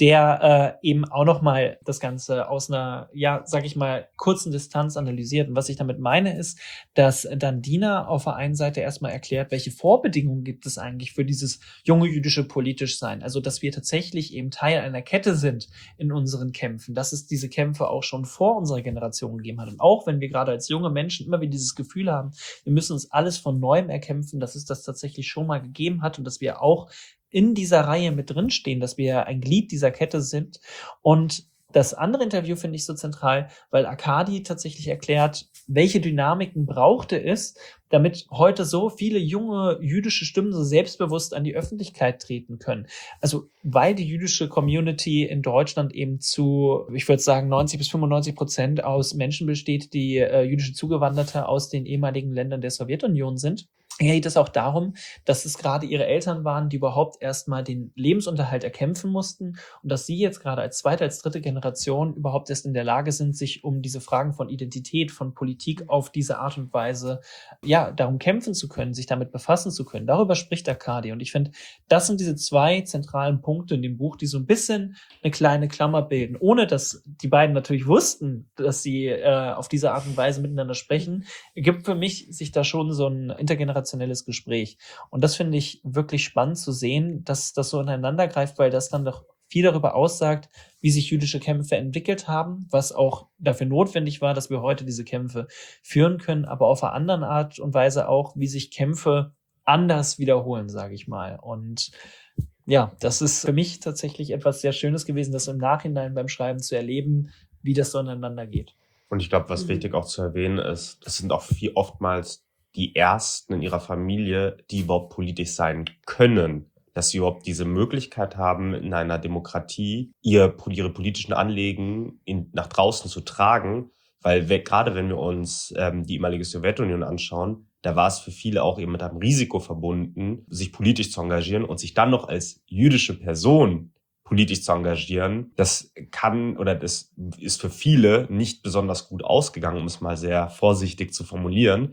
der äh, eben auch noch mal das Ganze aus einer, ja, sag ich mal, kurzen Distanz analysiert. Und was ich damit meine, ist, dass Dandina auf der einen Seite erstmal erklärt, welche Vorbedingungen gibt es eigentlich für dieses junge jüdische Politischsein. Also, dass wir tatsächlich eben Teil einer Kette sind in unseren Kämpfen, dass es diese Kämpfe auch schon vor unserer Generation gegeben hat. Und auch wenn wir gerade als junge Menschen immer wieder dieses Gefühl haben, wir müssen uns alles von Neuem erkämpfen, dass es das tatsächlich schon mal gegeben hat und dass wir auch in dieser Reihe mit drinstehen, dass wir ein Glied dieser Kette sind. Und das andere Interview finde ich so zentral, weil Arkadi tatsächlich erklärt, welche Dynamiken brauchte es, damit heute so viele junge jüdische Stimmen so selbstbewusst an die Öffentlichkeit treten können. Also weil die jüdische Community in Deutschland eben zu, ich würde sagen, neunzig bis fünfundneunzig Prozent aus Menschen besteht, die äh, jüdische Zugewanderte aus den ehemaligen Ländern der Sowjetunion sind. Hier geht es auch darum, dass es gerade ihre Eltern waren, die überhaupt erstmal den Lebensunterhalt erkämpfen mussten und dass sie jetzt gerade als zweite, als dritte Generation überhaupt erst in der Lage sind, sich um diese Fragen von Identität, von Politik auf diese Art und Weise, ja, darum kämpfen zu können, sich damit befassen zu können. Darüber spricht Arkadi. Und ich finde, das sind diese zwei zentralen Punkte in dem Buch, die so ein bisschen eine kleine Klammer bilden, ohne dass die beiden natürlich wussten, dass sie äh, auf diese Art und Weise miteinander sprechen, gibt für mich sich da schon so ein intergenerationelles Gespräch. Und das finde ich wirklich spannend zu sehen, dass das so ineinander greift, weil das dann doch viel darüber aussagt, wie sich jüdische Kämpfe entwickelt haben, was auch dafür notwendig war, dass wir heute diese Kämpfe führen können, aber auf einer anderen Art und Weise auch, wie sich Kämpfe anders wiederholen, sage ich mal. Und ja, das ist für mich tatsächlich etwas sehr Schönes gewesen, das im Nachhinein beim Schreiben zu erleben, wie das so ineinander geht. Und ich glaube, was mhm. wichtig auch zu erwähnen ist, das sind auch viel oftmals die Ersten in ihrer Familie, die überhaupt politisch sein können, dass sie überhaupt diese Möglichkeit haben, in einer Demokratie ihr, ihre politischen Anliegen in, nach draußen zu tragen, weil wir, gerade wenn wir uns ähm, die ehemalige Sowjetunion anschauen, da war es für viele auch eben mit einem Risiko verbunden, sich politisch zu engagieren und sich dann noch als jüdische Person politisch zu engagieren. Das kann oder das ist für viele nicht besonders gut ausgegangen, um es mal sehr vorsichtig zu formulieren.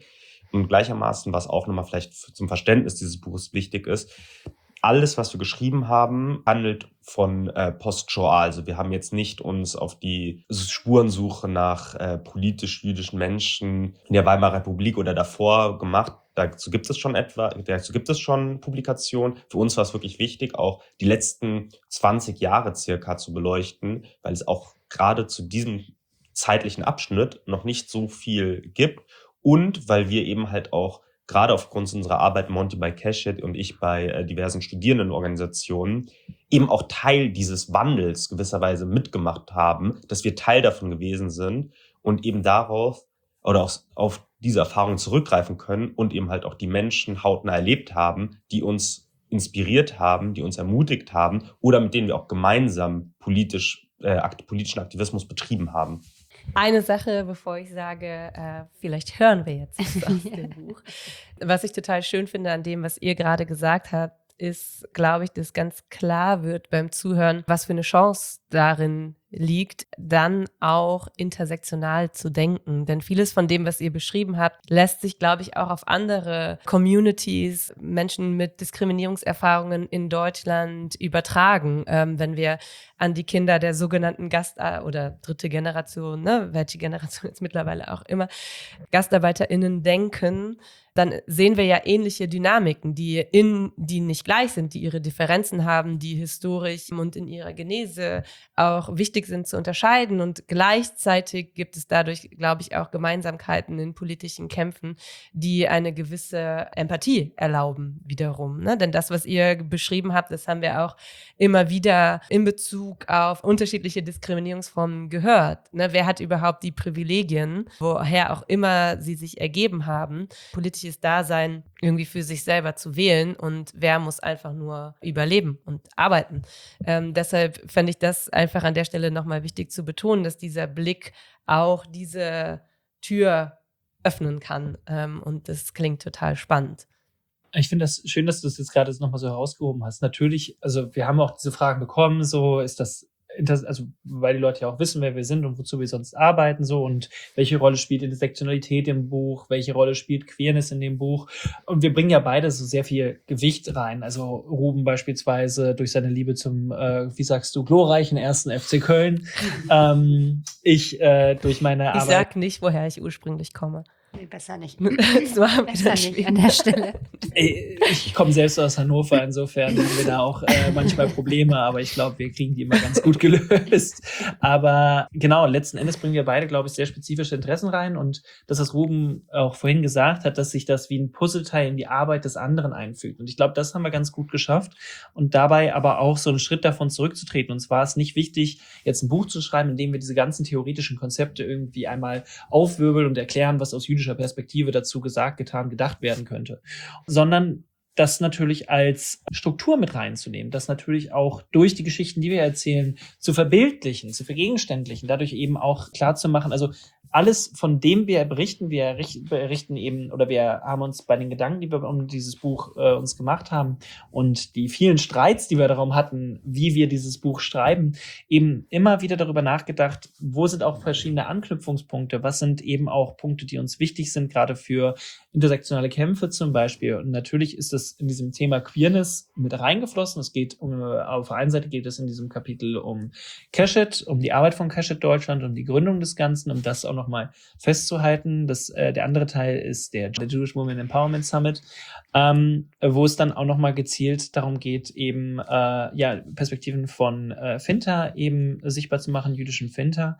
Und gleichermaßen, was auch nochmal vielleicht zum Verständnis dieses Buches wichtig ist, alles, was wir geschrieben haben, handelt von äh, Post-Shoah. Also wir haben jetzt nicht uns auf die Spurensuche nach äh, politisch-jüdischen Menschen in der Weimarer Republik oder davor gemacht. Dazu gibt es schon etwa, dazu gibt es schon Publikationen. Für uns war es wirklich wichtig, auch die letzten zwanzig Jahre circa zu beleuchten, weil es auch gerade zu diesem zeitlichen Abschnitt noch nicht so viel gibt und weil wir eben halt auch gerade aufgrund unserer Arbeit, Monty bei Keshet und ich bei äh, diversen Studierendenorganisationen, eben auch Teil dieses Wandels gewisserweise mitgemacht haben, dass wir Teil davon gewesen sind und eben darauf oder auch auf diese Erfahrung zurückgreifen können und eben halt auch die Menschen hautnah erlebt haben, die uns inspiriert haben, die uns ermutigt haben oder mit denen wir auch gemeinsam politisch, äh, akt- politischen Aktivismus betrieben haben. Eine Sache, bevor ich sage, äh, vielleicht hören wir jetzt was aus dem Buch. Was ich total schön finde an dem, was ihr gerade gesagt habt, ist, glaube ich, dass ganz klar wird beim Zuhören, was für eine Chance darin liegt, dann auch intersektional zu denken. Denn vieles von dem, was ihr beschrieben habt, lässt sich, glaube ich, auch auf andere Communities, Menschen mit Diskriminierungserfahrungen in Deutschland übertragen. Ähm, wenn wir an die Kinder der sogenannten Gast- oder dritte Generation, ne, welche Generation jetzt mittlerweile auch immer, GastarbeiterInnen denken, dann sehen wir ja ähnliche Dynamiken, die in, die nicht gleich sind, die ihre Differenzen haben, die historisch und in ihrer Genese auch wichtig sind zu unterscheiden. Und gleichzeitig gibt es dadurch, glaube ich, auch Gemeinsamkeiten in politischen Kämpfen, die eine gewisse Empathie erlauben wiederum. Ne? Denn das, was ihr beschrieben habt, das haben wir auch immer wieder in Bezug auf unterschiedliche Diskriminierungsformen gehört. Ne? Wer hat überhaupt die Privilegien, woher auch immer sie sich ergeben haben, politisches Dasein irgendwie für sich selber zu wählen und wer muss einfach nur überleben und arbeiten. Ähm, deshalb fände ich das einfach an der Stelle nochmal wichtig zu betonen, dass dieser Blick auch diese Tür öffnen kann. Ähm, und das klingt total spannend. Ich finde das schön, dass du das jetzt gerade nochmal so herausgehoben hast. Natürlich, also wir haben auch diese Fragen bekommen, so ist das, also weil die Leute ja auch wissen, wer wir sind und wozu wir sonst arbeiten, so und welche Rolle spielt Intersektionalität im Buch, welche Rolle spielt Queerness in dem Buch. Und wir bringen ja beide so sehr viel Gewicht rein. Also Ruben beispielsweise durch seine Liebe zum, äh, wie sagst du, glorreichen ersten F C Köln. ähm, ich äh, durch meine Arbeit. Ich sag nicht, woher ich ursprünglich komme. Nee, besser nicht. So haben wir Besser das nicht an der Stelle. Ey, ich komme selbst aus Hannover, insofern haben wir da auch äh, manchmal Probleme, aber ich glaube, wir kriegen die immer ganz gut gelöst. Aber genau, letzten Endes bringen wir beide, glaube ich, sehr spezifische Interessen rein und das, was Ruben auch vorhin gesagt hat, dass sich das wie ein Puzzleteil in die Arbeit des anderen einfügt. Und ich glaube, das haben wir ganz gut geschafft und dabei aber auch so einen Schritt davon zurückzutreten. Und zwar ist nicht wichtig, jetzt ein Buch zu schreiben, in dem wir diese ganzen theoretischen Konzepte irgendwie einmal aufwirbeln und erklären, was aus jüdischer Perspektive dazu gesagt, getan, gedacht werden könnte, sondern das natürlich als Struktur mit reinzunehmen, das natürlich auch durch die Geschichten, die wir erzählen, zu verbildlichen, zu vergegenständlichen, dadurch eben auch klar zu machen, also alles, von dem wir berichten, wir berichten eben, oder wir haben uns bei den Gedanken, die wir um dieses Buch äh, uns gemacht haben und die vielen Streits, die wir darum hatten, wie wir dieses Buch schreiben, eben immer wieder darüber nachgedacht, wo sind auch verschiedene Anknüpfungspunkte, was sind eben auch Punkte, die uns wichtig sind, gerade für intersektionale Kämpfe zum Beispiel. Und natürlich ist das in diesem Thema Queerness mit reingeflossen. Es geht um, auf der einen Seite geht es in diesem Kapitel um Keshet, um die Arbeit von Keshet Deutschland, um die Gründung des Ganzen, um das auch noch mal festzuhalten. Das, äh, der andere Teil ist der, der Jewish Women Empowerment Summit, ähm, wo es dann auch noch mal gezielt darum geht, eben äh, ja Perspektiven von äh, Finta eben sichtbar zu machen, jüdischen Finta.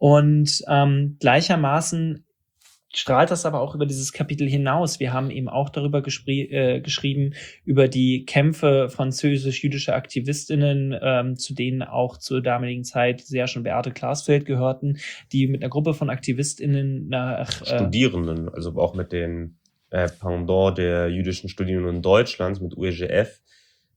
Und ähm, gleichermaßen strahlt das aber auch über dieses Kapitel hinaus. Wir haben eben auch darüber gespr- äh, geschrieben, über die Kämpfe französisch-jüdischer Aktivistinnen, ähm, zu denen auch zur damaligen Zeit sehr schon Beate Glasfeld gehörten, die mit einer Gruppe von AktivistInnen nach... Äh, Studierenden, also auch mit den äh, Pendant der jüdischen Studierenden Deutschlands, mit U E G F,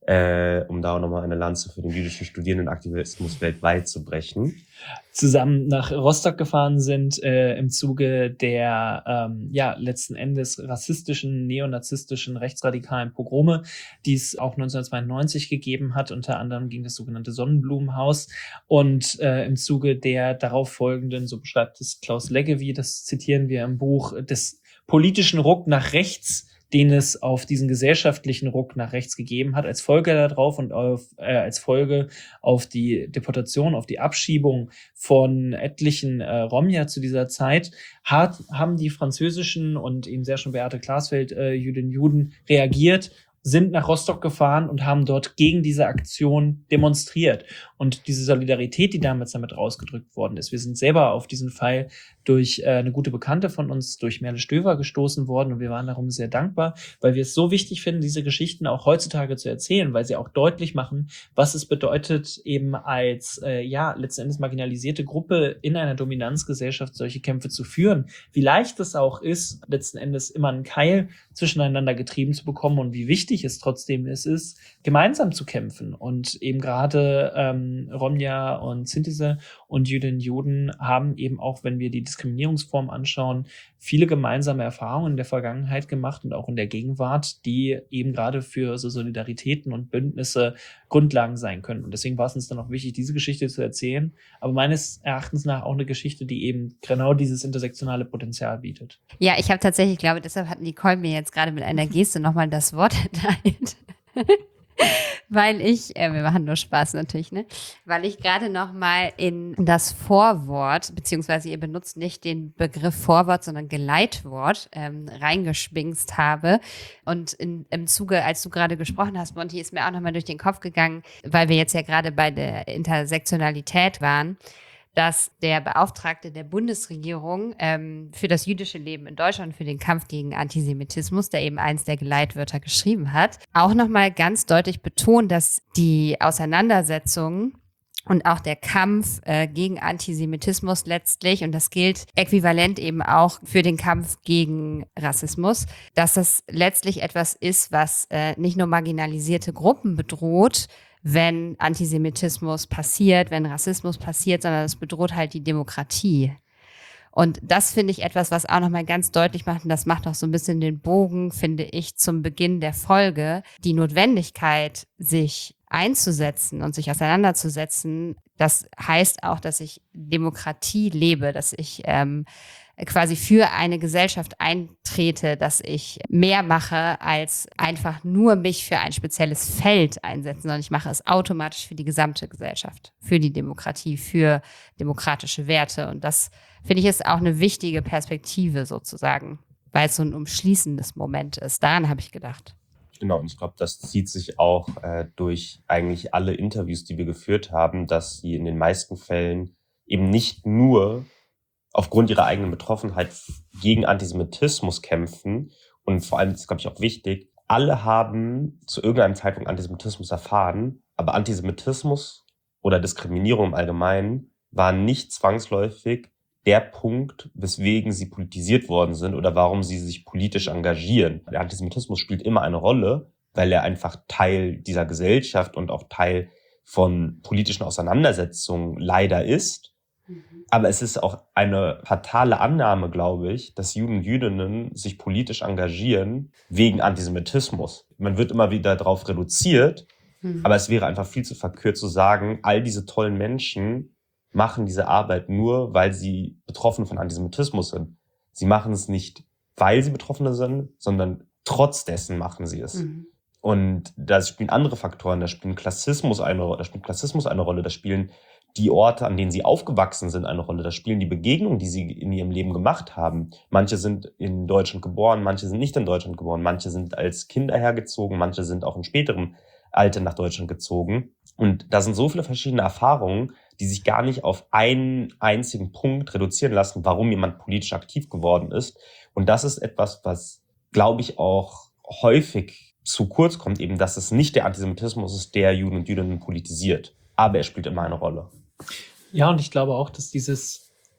äh, um da auch nochmal eine Lanze für den jüdischen Studierendenaktivismus weltweit zu brechen. Zusammen nach Rostock gefahren sind äh, im Zuge der ähm, ja letzten Endes rassistischen, neonazistischen, rechtsradikalen Pogrome, die es auch neunzehnhundertzweiundneunzig gegeben hat, unter anderem gegen das sogenannte Sonnenblumenhaus und äh, im Zuge der darauf folgenden, so beschreibt es Klaus Leggevi, das zitieren wir im Buch, des politischen Ruck nach rechts, den es auf diesen gesellschaftlichen Ruck nach rechts gegeben hat, als Folge darauf und auf, äh, als Folge auf die Deportation, auf die Abschiebung von etlichen äh, Romja zu dieser Zeit, hat, haben die französischen und eben sehr schon Beate Glasfeld äh, Jüdinnen Juden reagiert, sind nach Rostock gefahren und haben dort gegen diese Aktion demonstriert. Und diese Solidarität, die damals damit rausgedrückt worden ist, wir sind selber auf diesen Fall durch äh, eine gute Bekannte von uns, durch Merle Stöver, gestoßen worden und wir waren darum sehr dankbar, weil wir es so wichtig finden, diese Geschichten auch heutzutage zu erzählen, weil sie auch deutlich machen, was es bedeutet, eben als äh, ja letzten Endes marginalisierte Gruppe in einer Dominanzgesellschaft solche Kämpfe zu führen. Wie leicht es auch ist, letzten Endes immer einen Keil zwischeneinander getrieben zu bekommen und wie wichtig es trotzdem ist, ist gemeinsam zu kämpfen. Und eben gerade ähm, Romja und Sintise und Jüdinnen Juden haben eben auch, wenn wir die Diskriminierungsform anschauen, viele gemeinsame Erfahrungen in der Vergangenheit gemacht und auch in der Gegenwart, die eben gerade für so Solidaritäten und Bündnisse Grundlagen sein können. Und deswegen war es uns dann auch wichtig, diese Geschichte zu erzählen, aber meines Erachtens nach auch eine Geschichte, die eben genau dieses intersektionale Potenzial bietet. Ja, ich habe tatsächlich, ich glaube, deshalb hat Nicole mir jetzt gerade mit einer Geste nochmal das Wort erteilt. Weil ich, äh, wir machen nur Spaß natürlich, ne? Weil ich gerade noch mal in das Vorwort, beziehungsweise ihr benutzt nicht den Begriff Vorwort, sondern Geleitwort, ähm, reingespingst habe. Und in, im Zuge, als du gerade gesprochen hast, Monty, ist mir auch noch mal durch den Kopf gegangen, weil wir jetzt ja gerade bei der Intersektionalität waren, dass der Beauftragte der Bundesregierung ähm, für das jüdische Leben in Deutschland, für den Kampf gegen Antisemitismus, der eben eins der Geleitwörter geschrieben hat, auch nochmal ganz deutlich betont, dass die Auseinandersetzung und auch der Kampf äh, gegen Antisemitismus letztlich, und das gilt äquivalent eben auch für den Kampf gegen Rassismus, dass das letztlich etwas ist, was äh, nicht nur marginalisierte Gruppen bedroht, wenn Antisemitismus passiert, wenn Rassismus passiert, sondern es bedroht halt die Demokratie. Und das finde ich etwas, was auch nochmal ganz deutlich macht, und das macht auch so ein bisschen den Bogen, finde ich, zum Beginn der Folge, die Notwendigkeit, sich einzusetzen und sich auseinanderzusetzen. Das heißt auch, dass ich Demokratie lebe, dass ich ähm, quasi für eine Gesellschaft eintrete, dass ich mehr mache, als einfach nur mich für ein spezielles Feld einsetzen, sondern ich mache es automatisch für die gesamte Gesellschaft, für die Demokratie, für demokratische Werte. Und das, finde ich, ist auch eine wichtige Perspektive sozusagen, weil es so ein umschließendes Moment ist. Daran habe ich gedacht. Genau, und ich glaube, das zieht sich auch äh, durch eigentlich alle Interviews, die wir geführt haben, dass sie in den meisten Fällen eben nicht nur aufgrund ihrer eigenen Betroffenheit gegen Antisemitismus kämpfen. Und vor allem, das ist, glaube ich, auch wichtig, alle haben zu irgendeinem Zeitpunkt Antisemitismus erfahren, aber Antisemitismus oder Diskriminierung im Allgemeinen war nicht zwangsläufig der Punkt, weswegen sie politisiert worden sind oder warum sie sich politisch engagieren. Der Antisemitismus spielt immer eine Rolle, weil er einfach Teil dieser Gesellschaft und auch Teil von politischen Auseinandersetzungen leider ist. Aber es ist auch eine fatale Annahme, glaube ich, dass Juden und Jüdinnen sich politisch engagieren wegen Antisemitismus. Man wird immer wieder darauf reduziert, mhm. aber es wäre einfach viel zu verkürzt zu sagen, all diese tollen Menschen machen diese Arbeit nur, weil sie betroffen von Antisemitismus sind. Sie machen es nicht, weil sie Betroffene sind, sondern trotz dessen machen sie es. Mhm. Und da spielen andere Faktoren, da spielt Klassismus eine Rolle, da spielt Klassismus eine Rolle, da spielen die Orte, an denen sie aufgewachsen sind, eine Rolle. Da spielen die Begegnungen, die sie in ihrem Leben gemacht haben. Manche sind in Deutschland geboren, manche sind nicht in Deutschland geboren, manche sind als Kinder hergezogen, manche sind auch in späterem Alter nach Deutschland gezogen. Und da sind so viele verschiedene Erfahrungen, die sich gar nicht auf einen einzigen Punkt reduzieren lassen, warum jemand politisch aktiv geworden ist. Und das ist etwas, was, glaube ich, auch häufig zu kurz kommt, eben, dass es nicht der Antisemitismus ist, der Juden und Jüdinnen politisiert. Aber er spielt immer eine Rolle. Ja, und ich glaube auch, dass dieses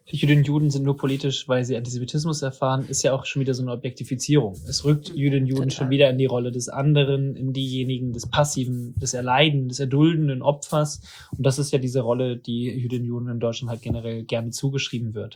Jüdinnen und Juden sind nur politisch, weil sie Antisemitismus erfahren, ist ja auch schon wieder so eine Objektifizierung. Es rückt Jüdinnen und Juden Total. schon wieder in die Rolle des anderen, in diejenigen des passiven, des Erleiden, des erduldenden Opfers. Und das ist ja diese Rolle, die Jüdinnen und Juden in Deutschland halt generell gerne zugeschrieben wird.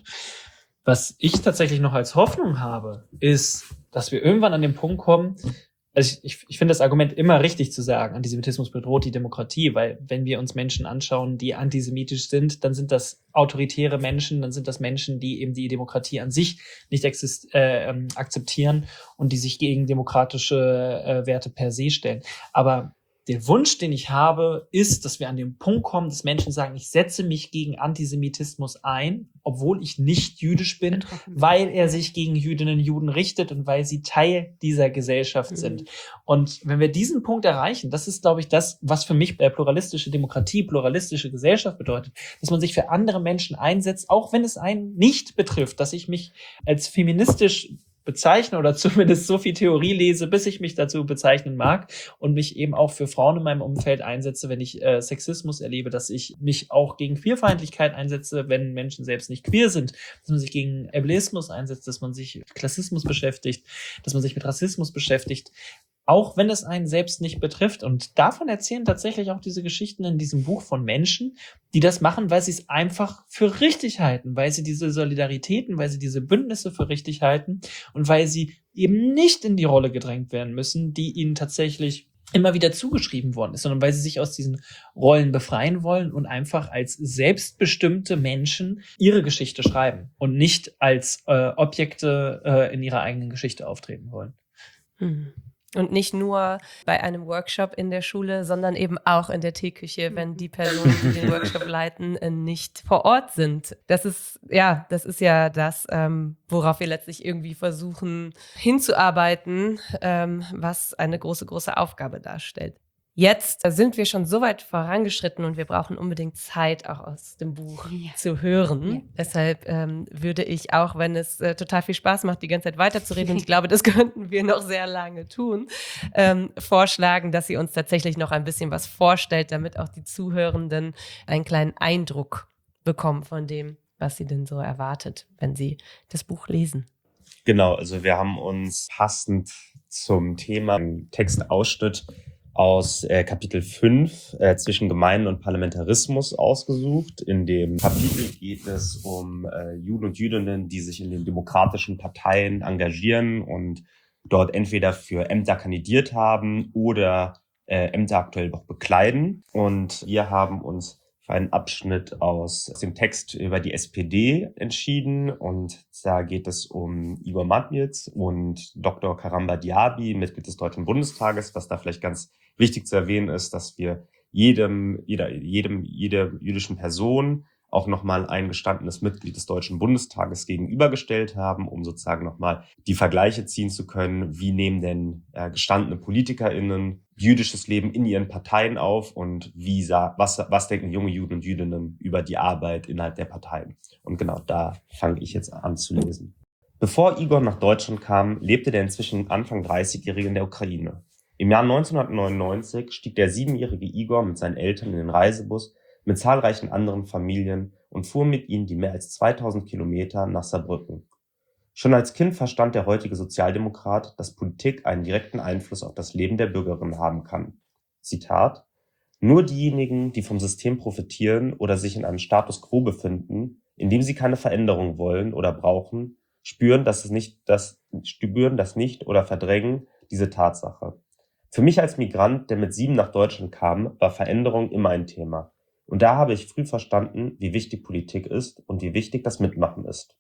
Was ich tatsächlich noch als Hoffnung habe, ist, dass wir irgendwann an den Punkt kommen, also ich, ich finde das Argument immer richtig zu sagen, Antisemitismus bedroht die Demokratie, weil wenn wir uns Menschen anschauen, die antisemitisch sind, dann sind das autoritäre Menschen, dann sind das Menschen, die eben die Demokratie an sich nicht exist äh, ähm, akzeptieren und die sich gegen demokratische äh, Werte per se stellen. Aber der Wunsch, den ich habe, ist, dass wir an den Punkt kommen, dass Menschen sagen, ich setze mich gegen Antisemitismus ein, obwohl ich nicht jüdisch bin, weil er sich gegen Jüdinnen und Juden richtet und weil sie Teil dieser Gesellschaft mhm. sind. Und wenn wir diesen Punkt erreichen, das ist, glaube ich, das, was für mich äh, pluralistische Demokratie, pluralistische Gesellschaft bedeutet, dass man sich für andere Menschen einsetzt, auch wenn es einen nicht betrifft, dass ich mich als feministisch bezeichne oder zumindest so viel Theorie lese, bis ich mich dazu bezeichnen mag und mich eben auch für Frauen in meinem Umfeld einsetze, wenn ich äh, Sexismus erlebe, dass ich mich auch gegen Queerfeindlichkeit einsetze, wenn Menschen selbst nicht queer sind, dass man sich gegen Ableismus einsetzt, dass man sich mit Klassismus beschäftigt, dass man sich mit Rassismus beschäftigt, auch wenn es einen selbst nicht betrifft. Und davon erzählen tatsächlich auch diese Geschichten in diesem Buch von Menschen, die das machen, weil sie es einfach für richtig halten, weil sie diese Solidaritäten, weil sie diese Bündnisse für richtig halten und weil sie eben nicht in die Rolle gedrängt werden müssen, die ihnen tatsächlich immer wieder zugeschrieben worden ist, sondern weil sie sich aus diesen Rollen befreien wollen und einfach als selbstbestimmte Menschen ihre Geschichte schreiben und nicht als äh, Objekte äh, in ihrer eigenen Geschichte auftreten wollen. Mhm. Und nicht nur bei einem Workshop in der Schule, sondern eben auch in der Teeküche, wenn die Personen, die den Workshop leiten, nicht vor Ort sind. Das ist, ja, das ist ja das, ähm, worauf wir letztlich irgendwie versuchen hinzuarbeiten, ähm, was eine große, große Aufgabe darstellt. Jetzt sind wir schon so weit vorangeschritten und wir brauchen unbedingt Zeit, auch aus dem Buch ja. zu hören. Ja. Deshalb ähm, würde ich, auch wenn es äh, total viel Spaß macht, die ganze Zeit weiterzureden, und ich glaube, das könnten wir noch sehr lange tun, ähm, vorschlagen, dass sie uns tatsächlich noch ein bisschen was vorstellt, damit auch die Zuhörenden einen kleinen Eindruck bekommen von dem, was sie denn so erwartet, wenn sie das Buch lesen. Genau, also wir haben uns passend zum Thema einen Textausschnitt aus äh, Kapitel fünf äh, zwischen Gemeinden und Parlamentarismus ausgesucht. In dem Kapitel geht es um äh, Juden und Jüdinnen, die sich in den demokratischen Parteien engagieren und dort entweder für Ämter kandidiert haben oder äh, Ämter aktuell noch bekleiden. Und wir haben uns für einen Abschnitt aus dem Text über die S P D entschieden. Und da geht es um Igor Matnitz und Doktor Karamba Diaby, Mitglied des Deutschen Bundestages. Was da vielleicht ganz wichtig zu erwähnen ist, dass wir jedem, jeder, jedem, jeder jüdischen Person auch nochmal ein gestandenes Mitglied des Deutschen Bundestages gegenübergestellt haben, um sozusagen nochmal die Vergleiche ziehen zu können. Wie nehmen denn äh, gestandene PolitikerInnen jüdisches Leben in ihren Parteien auf und wie sa- was, was denken junge Juden und Jüdinnen über die Arbeit innerhalb der Parteien? Und genau da fange ich jetzt an zu lesen. Bevor Igor nach Deutschland kam, lebte der inzwischen Anfang dreißigjährige in der Ukraine. Im Jahr neunzehnhundertneunundneunzig stieg der siebenjährige Igor mit seinen Eltern in den Reisebus mit zahlreichen anderen Familien und fuhr mit ihnen die mehr als zweitausend Kilometer nach Saarbrücken. Schon als Kind verstand der heutige Sozialdemokrat, dass Politik einen direkten Einfluss auf das Leben der Bürgerinnen haben kann. Zitat: Nur diejenigen, die vom System profitieren oder sich in einem Status quo befinden, in dem sie keine Veränderung wollen oder brauchen, spüren das nicht, das, spüren das nicht oder verdrängen diese Tatsache. Für mich als Migrant, der mit sieben nach Deutschland kam, war Veränderung immer ein Thema. Und da habe ich früh verstanden, wie wichtig Politik ist und wie wichtig das Mitmachen ist.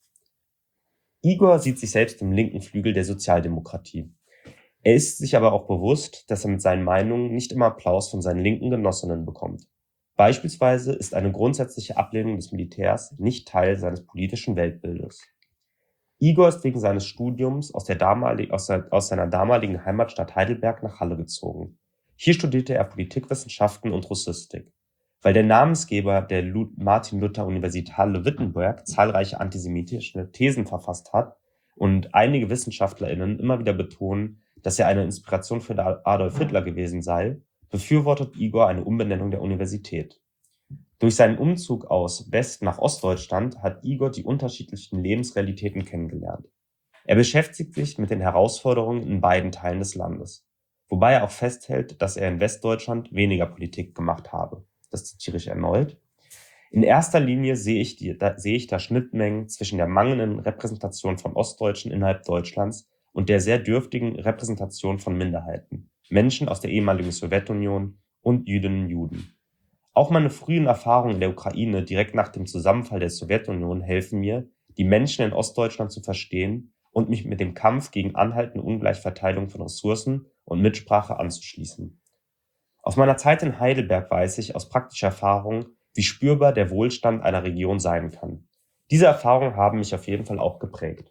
Igor sieht sich selbst im linken Flügel der Sozialdemokratie. Er ist sich aber auch bewusst, dass er mit seinen Meinungen nicht immer Applaus von seinen linken Genossinnen bekommt. Beispielsweise ist eine grundsätzliche Ablehnung des Militärs nicht Teil seines politischen Weltbildes. Igor ist wegen seines Studiums aus, der damalig, aus, der, aus seiner damaligen Heimatstadt Heidelberg nach Halle gezogen. Hier studierte er Politikwissenschaften und Russistik. Weil der Namensgeber der Martin-Luther-Universität Halle-Wittenberg zahlreiche antisemitische Thesen verfasst hat und einige WissenschaftlerInnen immer wieder betonen, dass er eine Inspiration für Adolf Hitler gewesen sei, befürwortet Igor eine Umbenennung der Universität. Durch seinen Umzug aus West- nach Ostdeutschland hat Igor die unterschiedlichen Lebensrealitäten kennengelernt. Er beschäftigt sich mit den Herausforderungen in beiden Teilen des Landes, wobei er auch festhält, dass er in Westdeutschland weniger Politik gemacht habe. Das zitiere ich erneut. In erster Linie sehe ich, die, da, sehe ich da Schnittmengen zwischen der mangelnden Repräsentation von Ostdeutschen innerhalb Deutschlands und der sehr dürftigen Repräsentation von Minderheiten, Menschen aus der ehemaligen Sowjetunion und Jüdinnen und Juden. Auch meine frühen Erfahrungen in der Ukraine direkt nach dem Zusammenfall der Sowjetunion helfen mir, die Menschen in Ostdeutschland zu verstehen und mich mit dem Kampf gegen anhaltende Ungleichverteilung von Ressourcen und Mitsprache anzuschließen. Aus meiner Zeit in Heidelberg weiß ich aus praktischer Erfahrung, wie spürbar der Wohlstand einer Region sein kann. Diese Erfahrungen haben mich auf jeden Fall auch geprägt.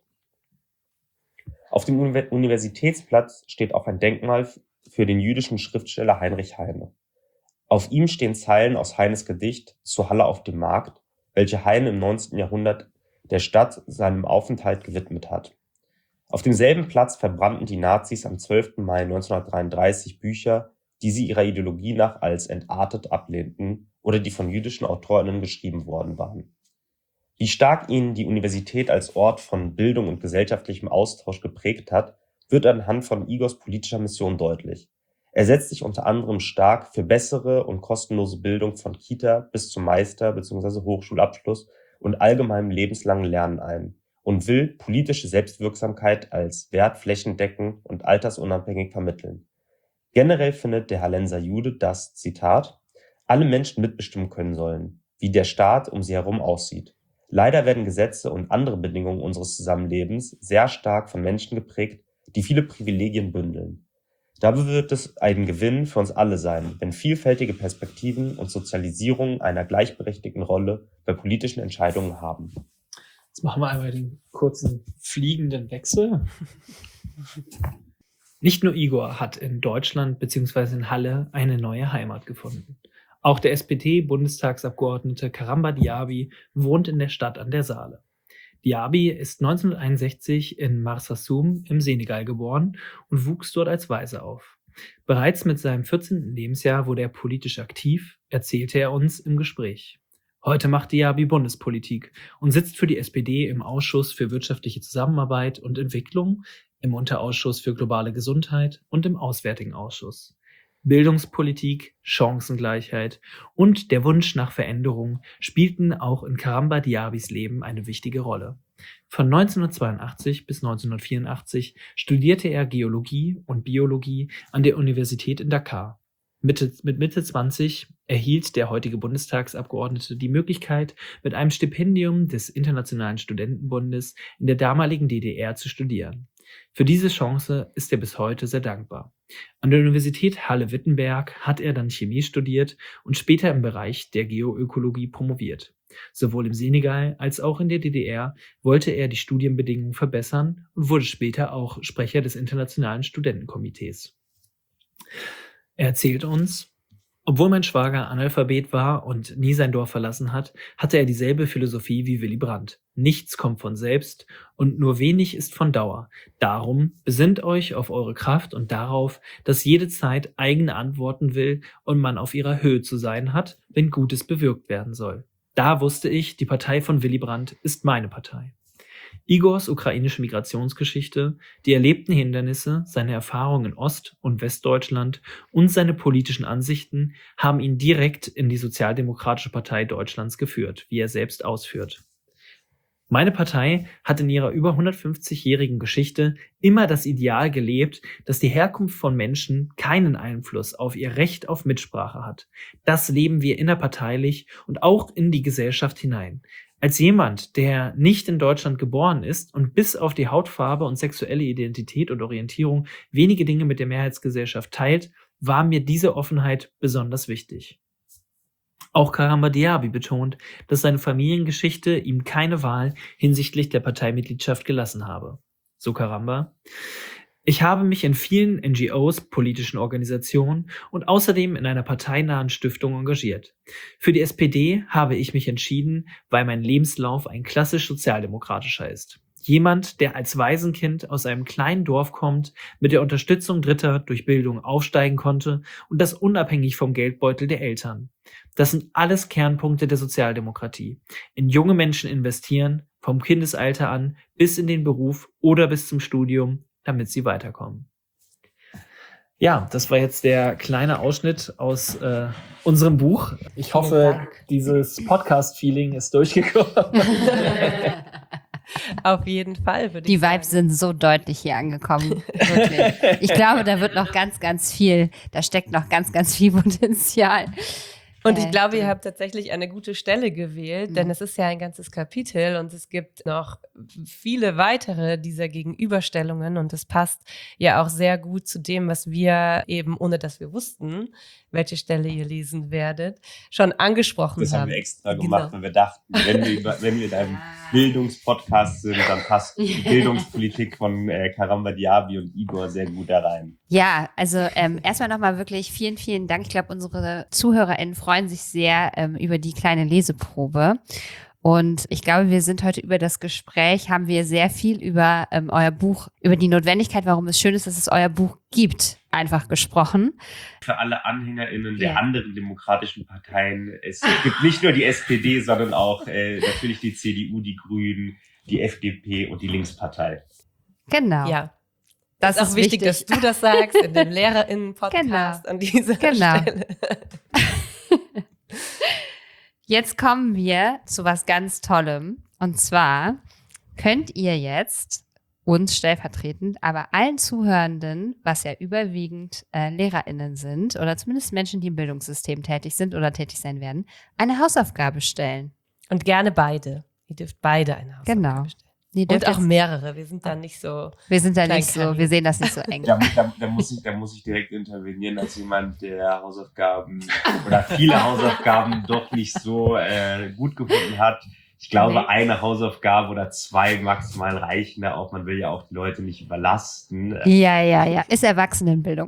Auf dem Universitätsplatz steht auch ein Denkmal für den jüdischen Schriftsteller Heinrich Heine. Auf ihm stehen Zeilen aus Heines Gedicht Zur Halle auf dem Markt, welche Heine im neunzehnten Jahrhundert der Stadt seinem Aufenthalt gewidmet hat. Auf demselben Platz verbrannten die Nazis am zwölften Mai neunzehnhundertdreiunddreißig Bücher, die sie ihrer Ideologie nach als entartet ablehnten oder die von jüdischen AutorInnen geschrieben worden waren. Wie stark ihn die Universität als Ort von Bildung und gesellschaftlichem Austausch geprägt hat, wird anhand von Igors politischer Mission deutlich. Er setzt sich unter anderem stark für bessere und kostenlose Bildung von Kita bis zum Meister- bzw. Hochschulabschluss und allgemeinem lebenslangen Lernen ein und will politische Selbstwirksamkeit als Wert flächendeckend und altersunabhängig vermitteln. Generell findet der Hallenser Jude, dass, Zitat, alle Menschen mitbestimmen können sollen, wie der Staat um sie herum aussieht. Leider werden Gesetze und andere Bedingungen unseres Zusammenlebens sehr stark von Menschen geprägt, die viele Privilegien bündeln. Dabei wird es ein Gewinn für uns alle sein, wenn vielfältige Perspektiven und Sozialisierung einer gleichberechtigten Rolle bei politischen Entscheidungen haben. Jetzt machen wir einmal den kurzen fliegenden Wechsel. Nicht nur Igor hat in Deutschland bzw. in Halle eine neue Heimat gefunden. Auch der S P D-Bundestagsabgeordnete Karamba Diaby wohnt in der Stadt an der Saale. Diaby ist neunzehnhunderteinundsechzig in Marsassoum im Senegal geboren und wuchs dort als Waise auf. Bereits mit seinem vierzehnten Lebensjahr wurde er politisch aktiv, erzählte er uns im Gespräch. Heute macht Diaby Bundespolitik und sitzt für die S P D im Ausschuss für wirtschaftliche Zusammenarbeit und Entwicklung, im Unterausschuss für globale Gesundheit und im Auswärtigen Ausschuss. Bildungspolitik, Chancengleichheit und der Wunsch nach Veränderung spielten auch in Karamba Diabys Leben eine wichtige Rolle. Von neunzehnhundertzweiundachtzig bis neunzehnhundertvierundachtzig studierte er Geologie und Biologie an der Universität in Dakar. Mitte, mit Mitte zwanzig erhielt der heutige Bundestagsabgeordnete die Möglichkeit, mit einem Stipendium des Internationalen Studentenbundes in der damaligen D D R zu studieren. Für diese Chance ist er bis heute sehr dankbar. An der Universität Halle-Wittenberg hat er dann Chemie studiert und später im Bereich der Geoökologie promoviert. Sowohl im Senegal als auch in der D D R wollte er die Studienbedingungen verbessern und wurde später auch Sprecher des Internationalen Studentenkomitees. Er erzählt uns: Obwohl mein Schwager Analphabet war und nie sein Dorf verlassen hat, hatte er dieselbe Philosophie wie Willy Brandt. Nichts kommt von selbst und nur wenig ist von Dauer. Darum besinnt euch auf eure Kraft und darauf, dass jede Zeit eigene Antworten will und man auf ihrer Höhe zu sein hat, wenn Gutes bewirkt werden soll. Da wusste ich, die Partei von Willy Brandt ist meine Partei. Igors ukrainische Migrationsgeschichte, die erlebten Hindernisse, seine Erfahrungen in Ost- und Westdeutschland und seine politischen Ansichten haben ihn direkt in die Sozialdemokratische Partei Deutschlands geführt, wie er selbst ausführt. Meine Partei hat in ihrer über hundertfünfzigjährigen Geschichte immer das Ideal gelebt, dass die Herkunft von Menschen keinen Einfluss auf ihr Recht auf Mitsprache hat. Das leben wir innerparteilich und auch in die Gesellschaft hinein. Als jemand, der nicht in Deutschland geboren ist und bis auf die Hautfarbe und sexuelle Identität und Orientierung wenige Dinge mit der Mehrheitsgesellschaft teilt, war mir diese Offenheit besonders wichtig. Auch Karamba Diaby betont, dass seine Familiengeschichte ihm keine Wahl hinsichtlich der Parteimitgliedschaft gelassen habe. So Karamba: Ich habe mich in vielen N G Os, politischen Organisationen und außerdem in einer parteinahen Stiftung engagiert. Für die S P D habe ich mich entschieden, weil mein Lebenslauf ein klassisch sozialdemokratischer ist. Jemand, der als Waisenkind aus einem kleinen Dorf kommt, mit der Unterstützung Dritter durch Bildung aufsteigen konnte und das unabhängig vom Geldbeutel der Eltern. Das sind alles Kernpunkte der Sozialdemokratie. In junge Menschen investieren, vom Kindesalter an bis in den Beruf oder bis zum Studium, damit sie weiterkommen. Ja, das war jetzt der kleine Ausschnitt aus äh, unserem Buch. Ich hoffe, dieses Podcast-Feeling ist durchgekommen. Auf jeden Fall, würde Die ich sagen. Vibes sind so deutlich hier angekommen. Wirklich. Ich glaube, da wird noch ganz, ganz viel, da steckt noch ganz, ganz viel Potenzial. Und ich Äh, glaube, ihr habt tatsächlich eine gute Stelle gewählt, Mhm. denn es ist ja ein ganzes Kapitel und es gibt noch viele weitere dieser Gegenüberstellungen und es passt ja auch sehr gut zu dem, was wir eben, ohne dass wir wussten, welche Stelle ihr lesen werdet, schon angesprochen Das haben haben. wir extra Genau. gemacht, weil wir dachten, wenn wir, über, wenn wir in einem Bildungspodcast sind, dann passt die Bildungspolitik von äh, Karamba Diaby und Igor sehr gut da rein. Ja, also ähm, erstmal nochmal wirklich vielen, vielen Dank. Ich glaube, unsere ZuhörerInnen freuen sich sehr ähm, über die kleine Leseprobe. Und ich glaube, wir sind heute über das Gespräch, haben wir sehr viel über ähm, euer Buch, über die Notwendigkeit, warum es schön ist, dass es euer Buch gibt, einfach gesprochen. Für alle AnhängerInnen der Ja. anderen demokratischen Parteien, es gibt nicht nur die S P D, sondern auch äh, natürlich die C D U, die Grünen, die F D P und die Linkspartei. Genau. Ja, das ist auch ist wichtig, wichtig. dass du das sagst in dem LehrerInnen-Podcast Genau. an dieser Genau. Stelle. Jetzt kommen wir zu was ganz Tollem. Und zwar könnt ihr jetzt uns stellvertretend, aber allen Zuhörenden, was ja überwiegend äh, LehrerInnen sind oder zumindest Menschen, die im Bildungssystem tätig sind oder tätig sein werden, eine Hausaufgabe stellen. Und gerne beide. Ihr dürft beide eine Hausaufgabe Genau. stellen. Ihr dürft Und auch jetzt- mehrere. Wir sind da nicht so. wir sind da Klein nicht so, Kani. wir sehen das nicht so eng. Da, da, da, muss ich, da muss ich direkt intervenieren als jemand, der Hausaufgaben oder viele Hausaufgaben doch nicht so äh, gut gefunden hat. Ich glaube, Nee. eine Hausaufgabe oder zwei maximal reichen da auch. Man will ja auch die Leute nicht überlasten. Ja, ja, ja. Ist Erwachsenenbildung.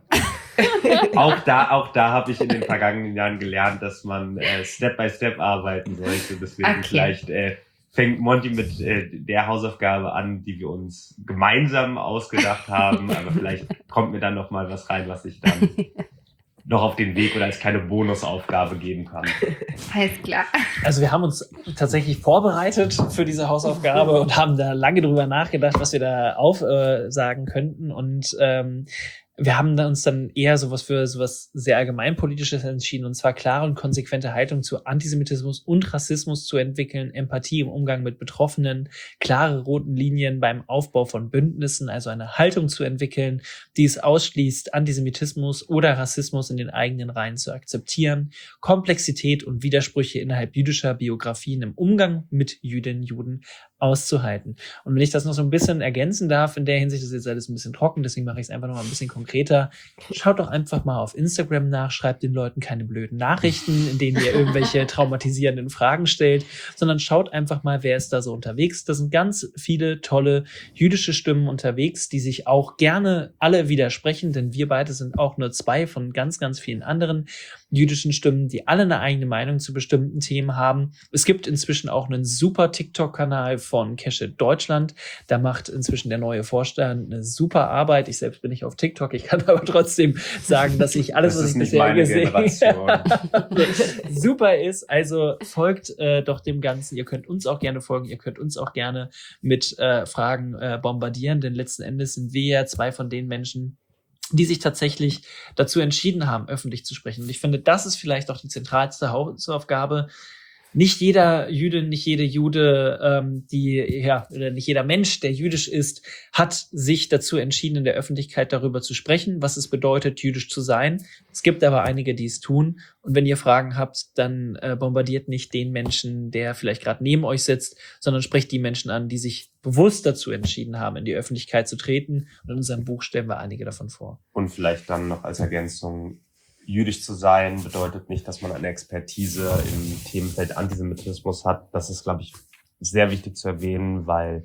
Auch da, auch da habe ich in den vergangenen Jahren gelernt, dass man äh, Step by Step arbeiten sollte. Deswegen Okay. vielleicht äh, fängt Monty mit äh, der Hausaufgabe an, die wir uns gemeinsam ausgedacht haben. Aber vielleicht kommt mir dann noch mal was rein, was ich dann noch auf den Weg oder als kleine Bonusaufgabe geben kann. Alles klar. Also wir haben uns tatsächlich vorbereitet für diese Hausaufgabe und haben da lange drüber nachgedacht, was wir da aufsagen könnten. Und ähm, wir haben uns dann eher sowas für sowas sehr allgemeinpolitisches entschieden, und zwar klare und konsequente Haltung zu Antisemitismus und Rassismus zu entwickeln, Empathie im Umgang mit Betroffenen, klare roten Linien beim Aufbau von Bündnissen, also eine Haltung zu entwickeln, die es ausschließt, Antisemitismus oder Rassismus in den eigenen Reihen zu akzeptieren, Komplexität und Widersprüche innerhalb jüdischer Biografien im Umgang mit Jüdinnen und Juden auszuhalten. Und wenn ich das noch so ein bisschen ergänzen darf, in der Hinsicht, das ist jetzt alles ein bisschen trocken, deswegen mache ich es einfach noch mal ein bisschen konkreter. Schaut doch einfach mal auf Instagram nach, schreibt den Leuten keine blöden Nachrichten, in denen ihr irgendwelche traumatisierenden Fragen stellt, sondern schaut einfach mal, wer ist da so unterwegs. Da sind ganz viele tolle jüdische Stimmen unterwegs, die sich auch gerne alle widersprechen, denn wir beide sind auch nur zwei von ganz, ganz vielen anderen jüdischen Stimmen, die alle eine eigene Meinung zu bestimmten Themen haben. Es gibt inzwischen auch einen super TikTok-Kanal von Keshet Deutschland. Da macht inzwischen der neue Vorstand eine super Arbeit. Ich selbst bin nicht auf TikTok. Ich kann aber trotzdem sagen, dass ich alles, Das was ist ich nicht bisher meine gesehen Generation. habe, super ist. Also folgt äh, doch dem Ganzen. Ihr könnt uns auch gerne folgen. Ihr könnt uns auch gerne mit äh, Fragen äh, bombardieren, denn letzten Endes sind wir ja zwei von den Menschen, die sich tatsächlich dazu entschieden haben, öffentlich zu sprechen. Und ich finde, das ist vielleicht auch die zentralste Hausaufgabe. Nicht jeder Jüde, nicht jede Jude, ähm, die, ja, oder nicht jeder Mensch, der jüdisch ist, hat sich dazu entschieden, in der Öffentlichkeit darüber zu sprechen, was es bedeutet, jüdisch zu sein. Es gibt aber einige, die es tun. Und wenn ihr Fragen habt, dann äh, bombardiert nicht den Menschen, der vielleicht gerade neben euch sitzt, sondern sprecht die Menschen an, die sich bewusst dazu entschieden haben, in die Öffentlichkeit zu treten. Und in unserem Buch stellen wir einige davon vor. Und vielleicht dann noch als Ergänzung, jüdisch zu sein bedeutet nicht, dass man eine Expertise im Themenfeld Antisemitismus hat. Das ist, glaube ich, sehr wichtig zu erwähnen, weil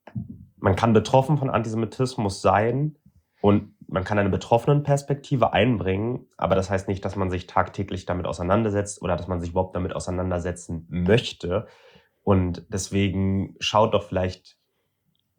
man kann betroffen von Antisemitismus sein und man kann eine Betroffenenperspektive einbringen, aber das heißt nicht, dass man sich tagtäglich damit auseinandersetzt oder dass man sich überhaupt damit auseinandersetzen möchte. Und deswegen schaut doch vielleicht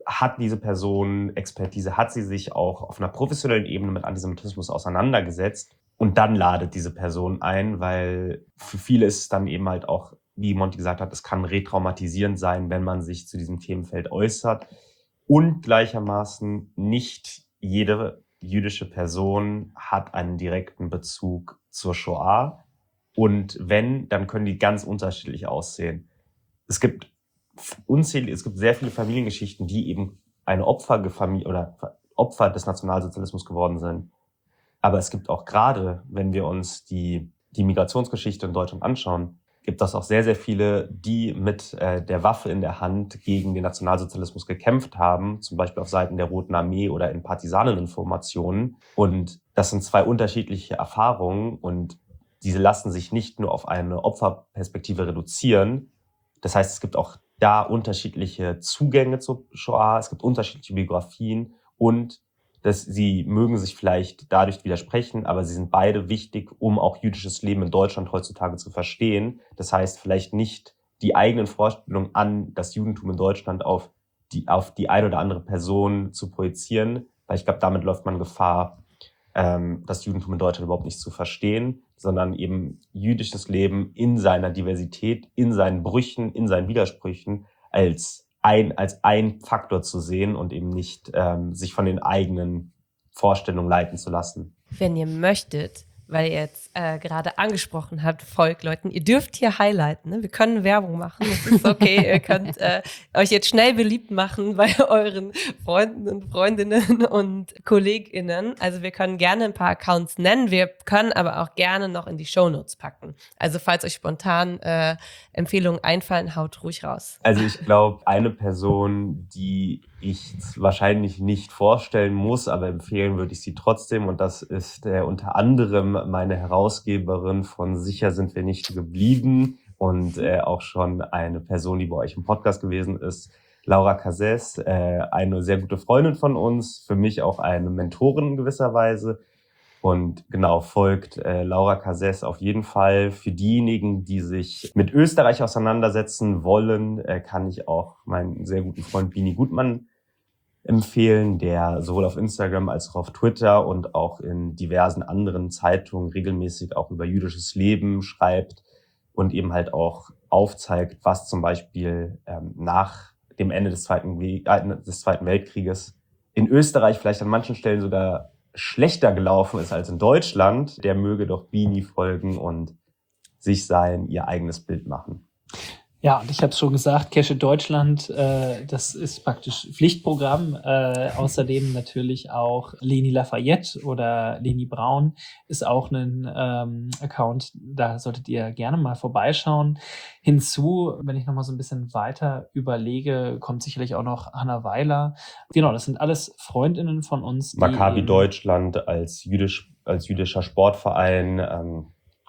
hat diese Person Expertise, hat sie sich auch auf einer professionellen Ebene mit Antisemitismus auseinandergesetzt und dann ladet diese Person ein, weil für viele ist es dann eben halt auch, wie Monty gesagt hat, es kann retraumatisierend sein, wenn man sich zu diesem Themenfeld äußert und gleichermaßen nicht jede jüdische Person hat einen direkten Bezug zur Shoah und wenn, dann können die ganz unterschiedlich aussehen. Es gibt unzählige, es gibt sehr viele Familiengeschichten, die eben eine Opferfamilie oder Opfer des Nationalsozialismus geworden sind. Aber es gibt auch gerade, wenn wir uns die, die Migrationsgeschichte in Deutschland anschauen, gibt es auch sehr, sehr viele, die mit äh, der Waffe in der Hand gegen den Nationalsozialismus gekämpft haben, zum Beispiel auf Seiten der Roten Armee oder in Partisanenformationen. Und das sind zwei unterschiedliche Erfahrungen und diese lassen sich nicht nur auf eine Opferperspektive reduzieren. Das heißt, es gibt auch da unterschiedliche Zugänge zur Shoah, es gibt unterschiedliche Biografien und dass sie mögen sich vielleicht dadurch widersprechen, aber sie sind beide wichtig, um auch jüdisches Leben in Deutschland heutzutage zu verstehen. Das heißt, vielleicht nicht die eigenen Vorstellungen an das Judentum in Deutschland auf die, auf die eine oder andere Person zu projizieren, weil ich glaube, damit läuft man Gefahr, ähm, das Judentum in Deutschland überhaupt nicht zu verstehen, sondern eben jüdisches Leben in seiner Diversität, in seinen Brüchen, in seinen Widersprüchen als ein, als ein Faktor zu sehen und eben nicht ähm, sich von den eigenen Vorstellungen leiten zu lassen. Wenn ihr möchtet, weil ihr jetzt äh, gerade angesprochen habt, folgt Leuten, ihr dürft hier highlighten, ne? Wir können Werbung machen, das ist okay, ihr könnt äh, euch jetzt schnell beliebt machen bei euren Freunden und Freundinnen und KollegInnen. Also wir können gerne ein paar Accounts nennen, wir können aber auch gerne noch in die Shownotes packen. Also falls euch spontan äh, Empfehlungen einfallen, haut ruhig raus. Also ich glaube, eine Person, die ich wahrscheinlich nicht vorstellen muss, aber empfehlen würde ich sie trotzdem. Und das ist äh, unter anderem meine Herausgeberin von Sicher sind wir nicht geblieben und äh, auch schon eine Person, die bei euch im Podcast gewesen ist, Laura Cassés, äh, eine sehr gute Freundin von uns, für mich auch eine Mentorin in gewisser Weise. Und genau, folgt äh, Laura Cassés auf jeden Fall. Für diejenigen, die sich mit Österreich auseinandersetzen wollen, äh, kann ich auch meinen sehr guten Freund Bini Gutmann empfehlen, der sowohl auf Instagram als auch auf Twitter und auch in diversen anderen Zeitungen regelmäßig auch über jüdisches Leben schreibt und eben halt auch aufzeigt, was zum Beispiel ähm, nach dem Ende des Zweiten, We- äh, des Zweiten Weltkrieges in Österreich vielleicht an manchen Stellen sogar schlechter gelaufen ist als in Deutschland. Der möge doch Bini folgen und sich sein, ihr eigenes Bild machen. Ja, und ich habe es schon gesagt, Keshe Deutschland, äh, das ist praktisch Pflichtprogramm. Äh, außerdem natürlich auch Leni Lafayette oder Leni Braun ist auch ein ähm, Account, da solltet ihr gerne mal vorbeischauen. Hinzu, wenn ich nochmal so ein bisschen weiter überlege, kommt sicherlich auch noch Hanna Weiler. Genau, das sind alles Freundinnen von uns. Die Maccabi eben- Deutschland als, jüdisch, als jüdischer Sportverein, ähm,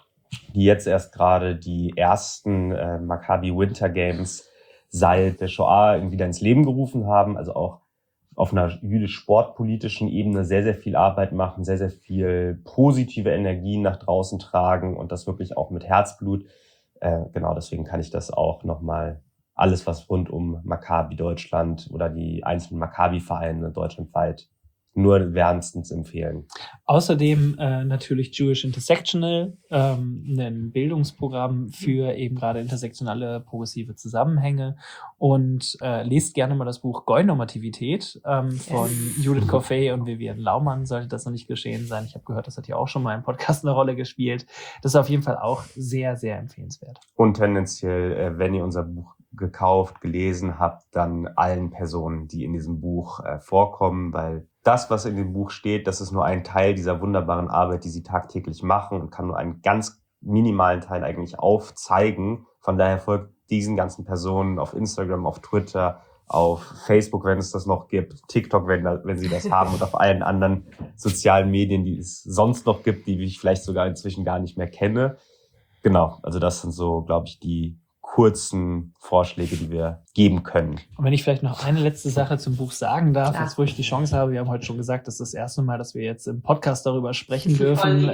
die jetzt erst gerade die ersten äh, Maccabi Winter Games seit der Shoah wieder ins Leben gerufen haben, also auch auf einer jüdisch-sportpolitischen Ebene sehr, sehr viel Arbeit machen, sehr, sehr viel positive Energien nach draußen tragen und das wirklich auch mit Herzblut. Äh, genau, deswegen kann ich das auch nochmal, alles was rund um Maccabi Deutschland oder die einzelnen Maccabi-Vereine deutschlandweit nur wärmstens empfehlen. Außerdem äh, natürlich Jewish Intersectional, ähm, ein Bildungsprogramm für eben gerade intersektionale progressive Zusammenhänge. Und äh, lest gerne mal das Buch Goy-Normativität ähm, von Judith Coffey und Vivian Laumann, sollte das noch nicht geschehen sein. Ich habe gehört, das hat ja auch schon mal im Podcast eine Rolle gespielt. Das ist auf jeden Fall auch sehr, sehr empfehlenswert. Und tendenziell, äh, wenn ihr unser Buch gekauft, gelesen habt, dann allen Personen, die in diesem Buch äh, vorkommen, weil das, was in dem Buch steht, das ist nur ein Teil dieser wunderbaren Arbeit, die sie tagtäglich machen und kann nur einen ganz minimalen Teil eigentlich aufzeigen. Von daher folgt diesen ganzen Personen auf Instagram, auf Twitter, auf Facebook, wenn es das noch gibt, TikTok, wenn, wenn sie das haben und auf allen anderen sozialen Medien, die es sonst noch gibt, die ich vielleicht sogar inzwischen gar nicht mehr kenne. Genau, also das sind so, glaube ich, die kurzen Vorschläge, die wir geben können. Und wenn ich vielleicht noch eine letzte Sache zum Buch sagen darf, Klar. jetzt wo ich die Chance habe, wir haben heute schon gesagt, das ist das erste Mal, dass wir jetzt im Podcast darüber sprechen dürfen.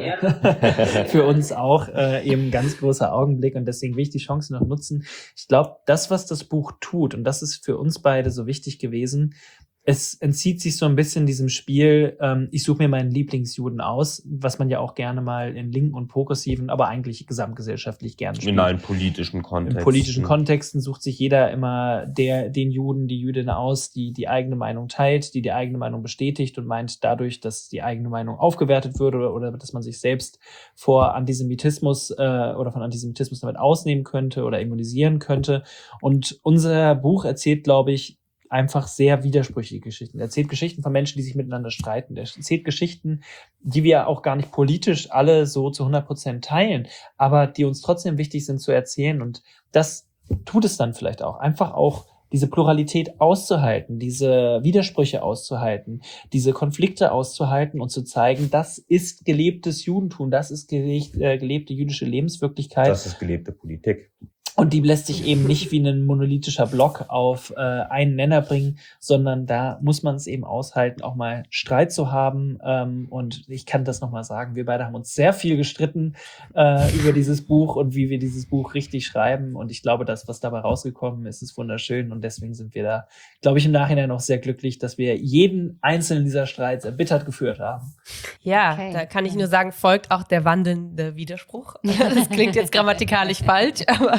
Für uns auch äh, eben ein ganz großer Augenblick und deswegen will ich die Chance noch nutzen. Ich glaube, das, was das Buch tut, und das ist für uns beide so wichtig gewesen, es entzieht sich so ein bisschen diesem Spiel, ähm, ich suche mir meinen Lieblingsjuden aus, was man ja auch gerne mal in linken und progressiven, aber eigentlich gesamtgesellschaftlich gerne spielt. In allen politischen Kontexten. In politischen Kontexten sucht sich jeder immer der, den Juden, die Jüdin aus, die die eigene Meinung teilt, die die eigene Meinung bestätigt und meint dadurch, dass die eigene Meinung aufgewertet wird oder, oder dass man sich selbst vor Antisemitismus äh, oder von Antisemitismus damit ausnehmen könnte oder immunisieren könnte. Und unser Buch erzählt, glaube ich, einfach sehr widersprüchliche Geschichten. Er erzählt Geschichten von Menschen, die sich miteinander streiten. Er erzählt Geschichten, die wir auch gar nicht politisch alle so zu hundert Prozent teilen, aber die uns trotzdem wichtig sind zu erzählen. Und das tut es dann vielleicht auch. Einfach auch diese Pluralität auszuhalten, diese Widersprüche auszuhalten, diese Konflikte auszuhalten und zu zeigen, das ist gelebtes Judentum, das ist gelebte jüdische Lebenswirklichkeit. Das ist gelebte Politik. Und die lässt sich eben nicht wie ein monolithischer Block auf äh, einen Nenner bringen, sondern da muss man es eben aushalten, auch mal Streit zu haben. Ähm, und ich kann das nochmal sagen, wir beide haben uns sehr viel gestritten äh, über dieses Buch und wie wir dieses Buch richtig schreiben. Und ich glaube, das, was dabei rausgekommen ist, ist wunderschön. Und deswegen sind wir da, glaube ich, im Nachhinein auch sehr glücklich, dass wir jeden einzelnen dieser Streits erbittert geführt haben. Ja, Okay. da kann ich nur sagen, folgt auch der wandelnde Widerspruch. Das klingt jetzt grammatikalisch falsch, aber,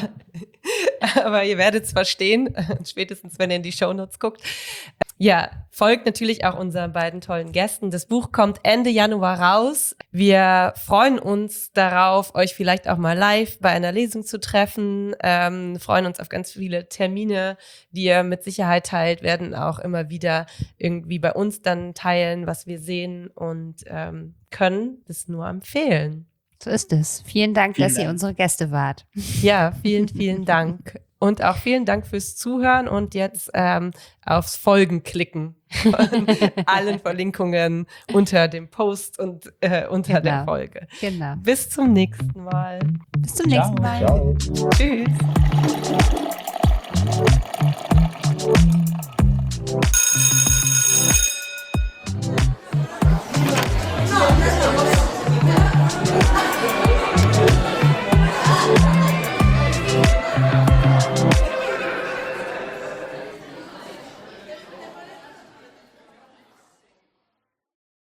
aber ihr werdet es verstehen, spätestens wenn ihr in die Shownotes guckt. Ja, folgt natürlich auch unseren beiden tollen Gästen. Das Buch kommt Ende Januar raus. Wir freuen uns darauf, euch vielleicht auch mal live bei einer Lesung zu treffen. Ähm, freuen uns auf ganz viele Termine, die ihr mit Sicherheit teilt, werden auch immer wieder irgendwie bei uns dann teilen, was wir sehen und ähm, können das nur empfehlen. So ist es. Vielen Dank, Vielen dass ihr Dank. unsere Gäste wart. Ja, vielen, vielen Dank. Und auch vielen Dank fürs Zuhören und jetzt ähm, aufs Folgen klicken von allen Verlinkungen unter dem Post und äh, unter Genau. der Folge. Genau. Bis zum nächsten Mal. Bis zum nächsten Mal. Ciao. Tschüss.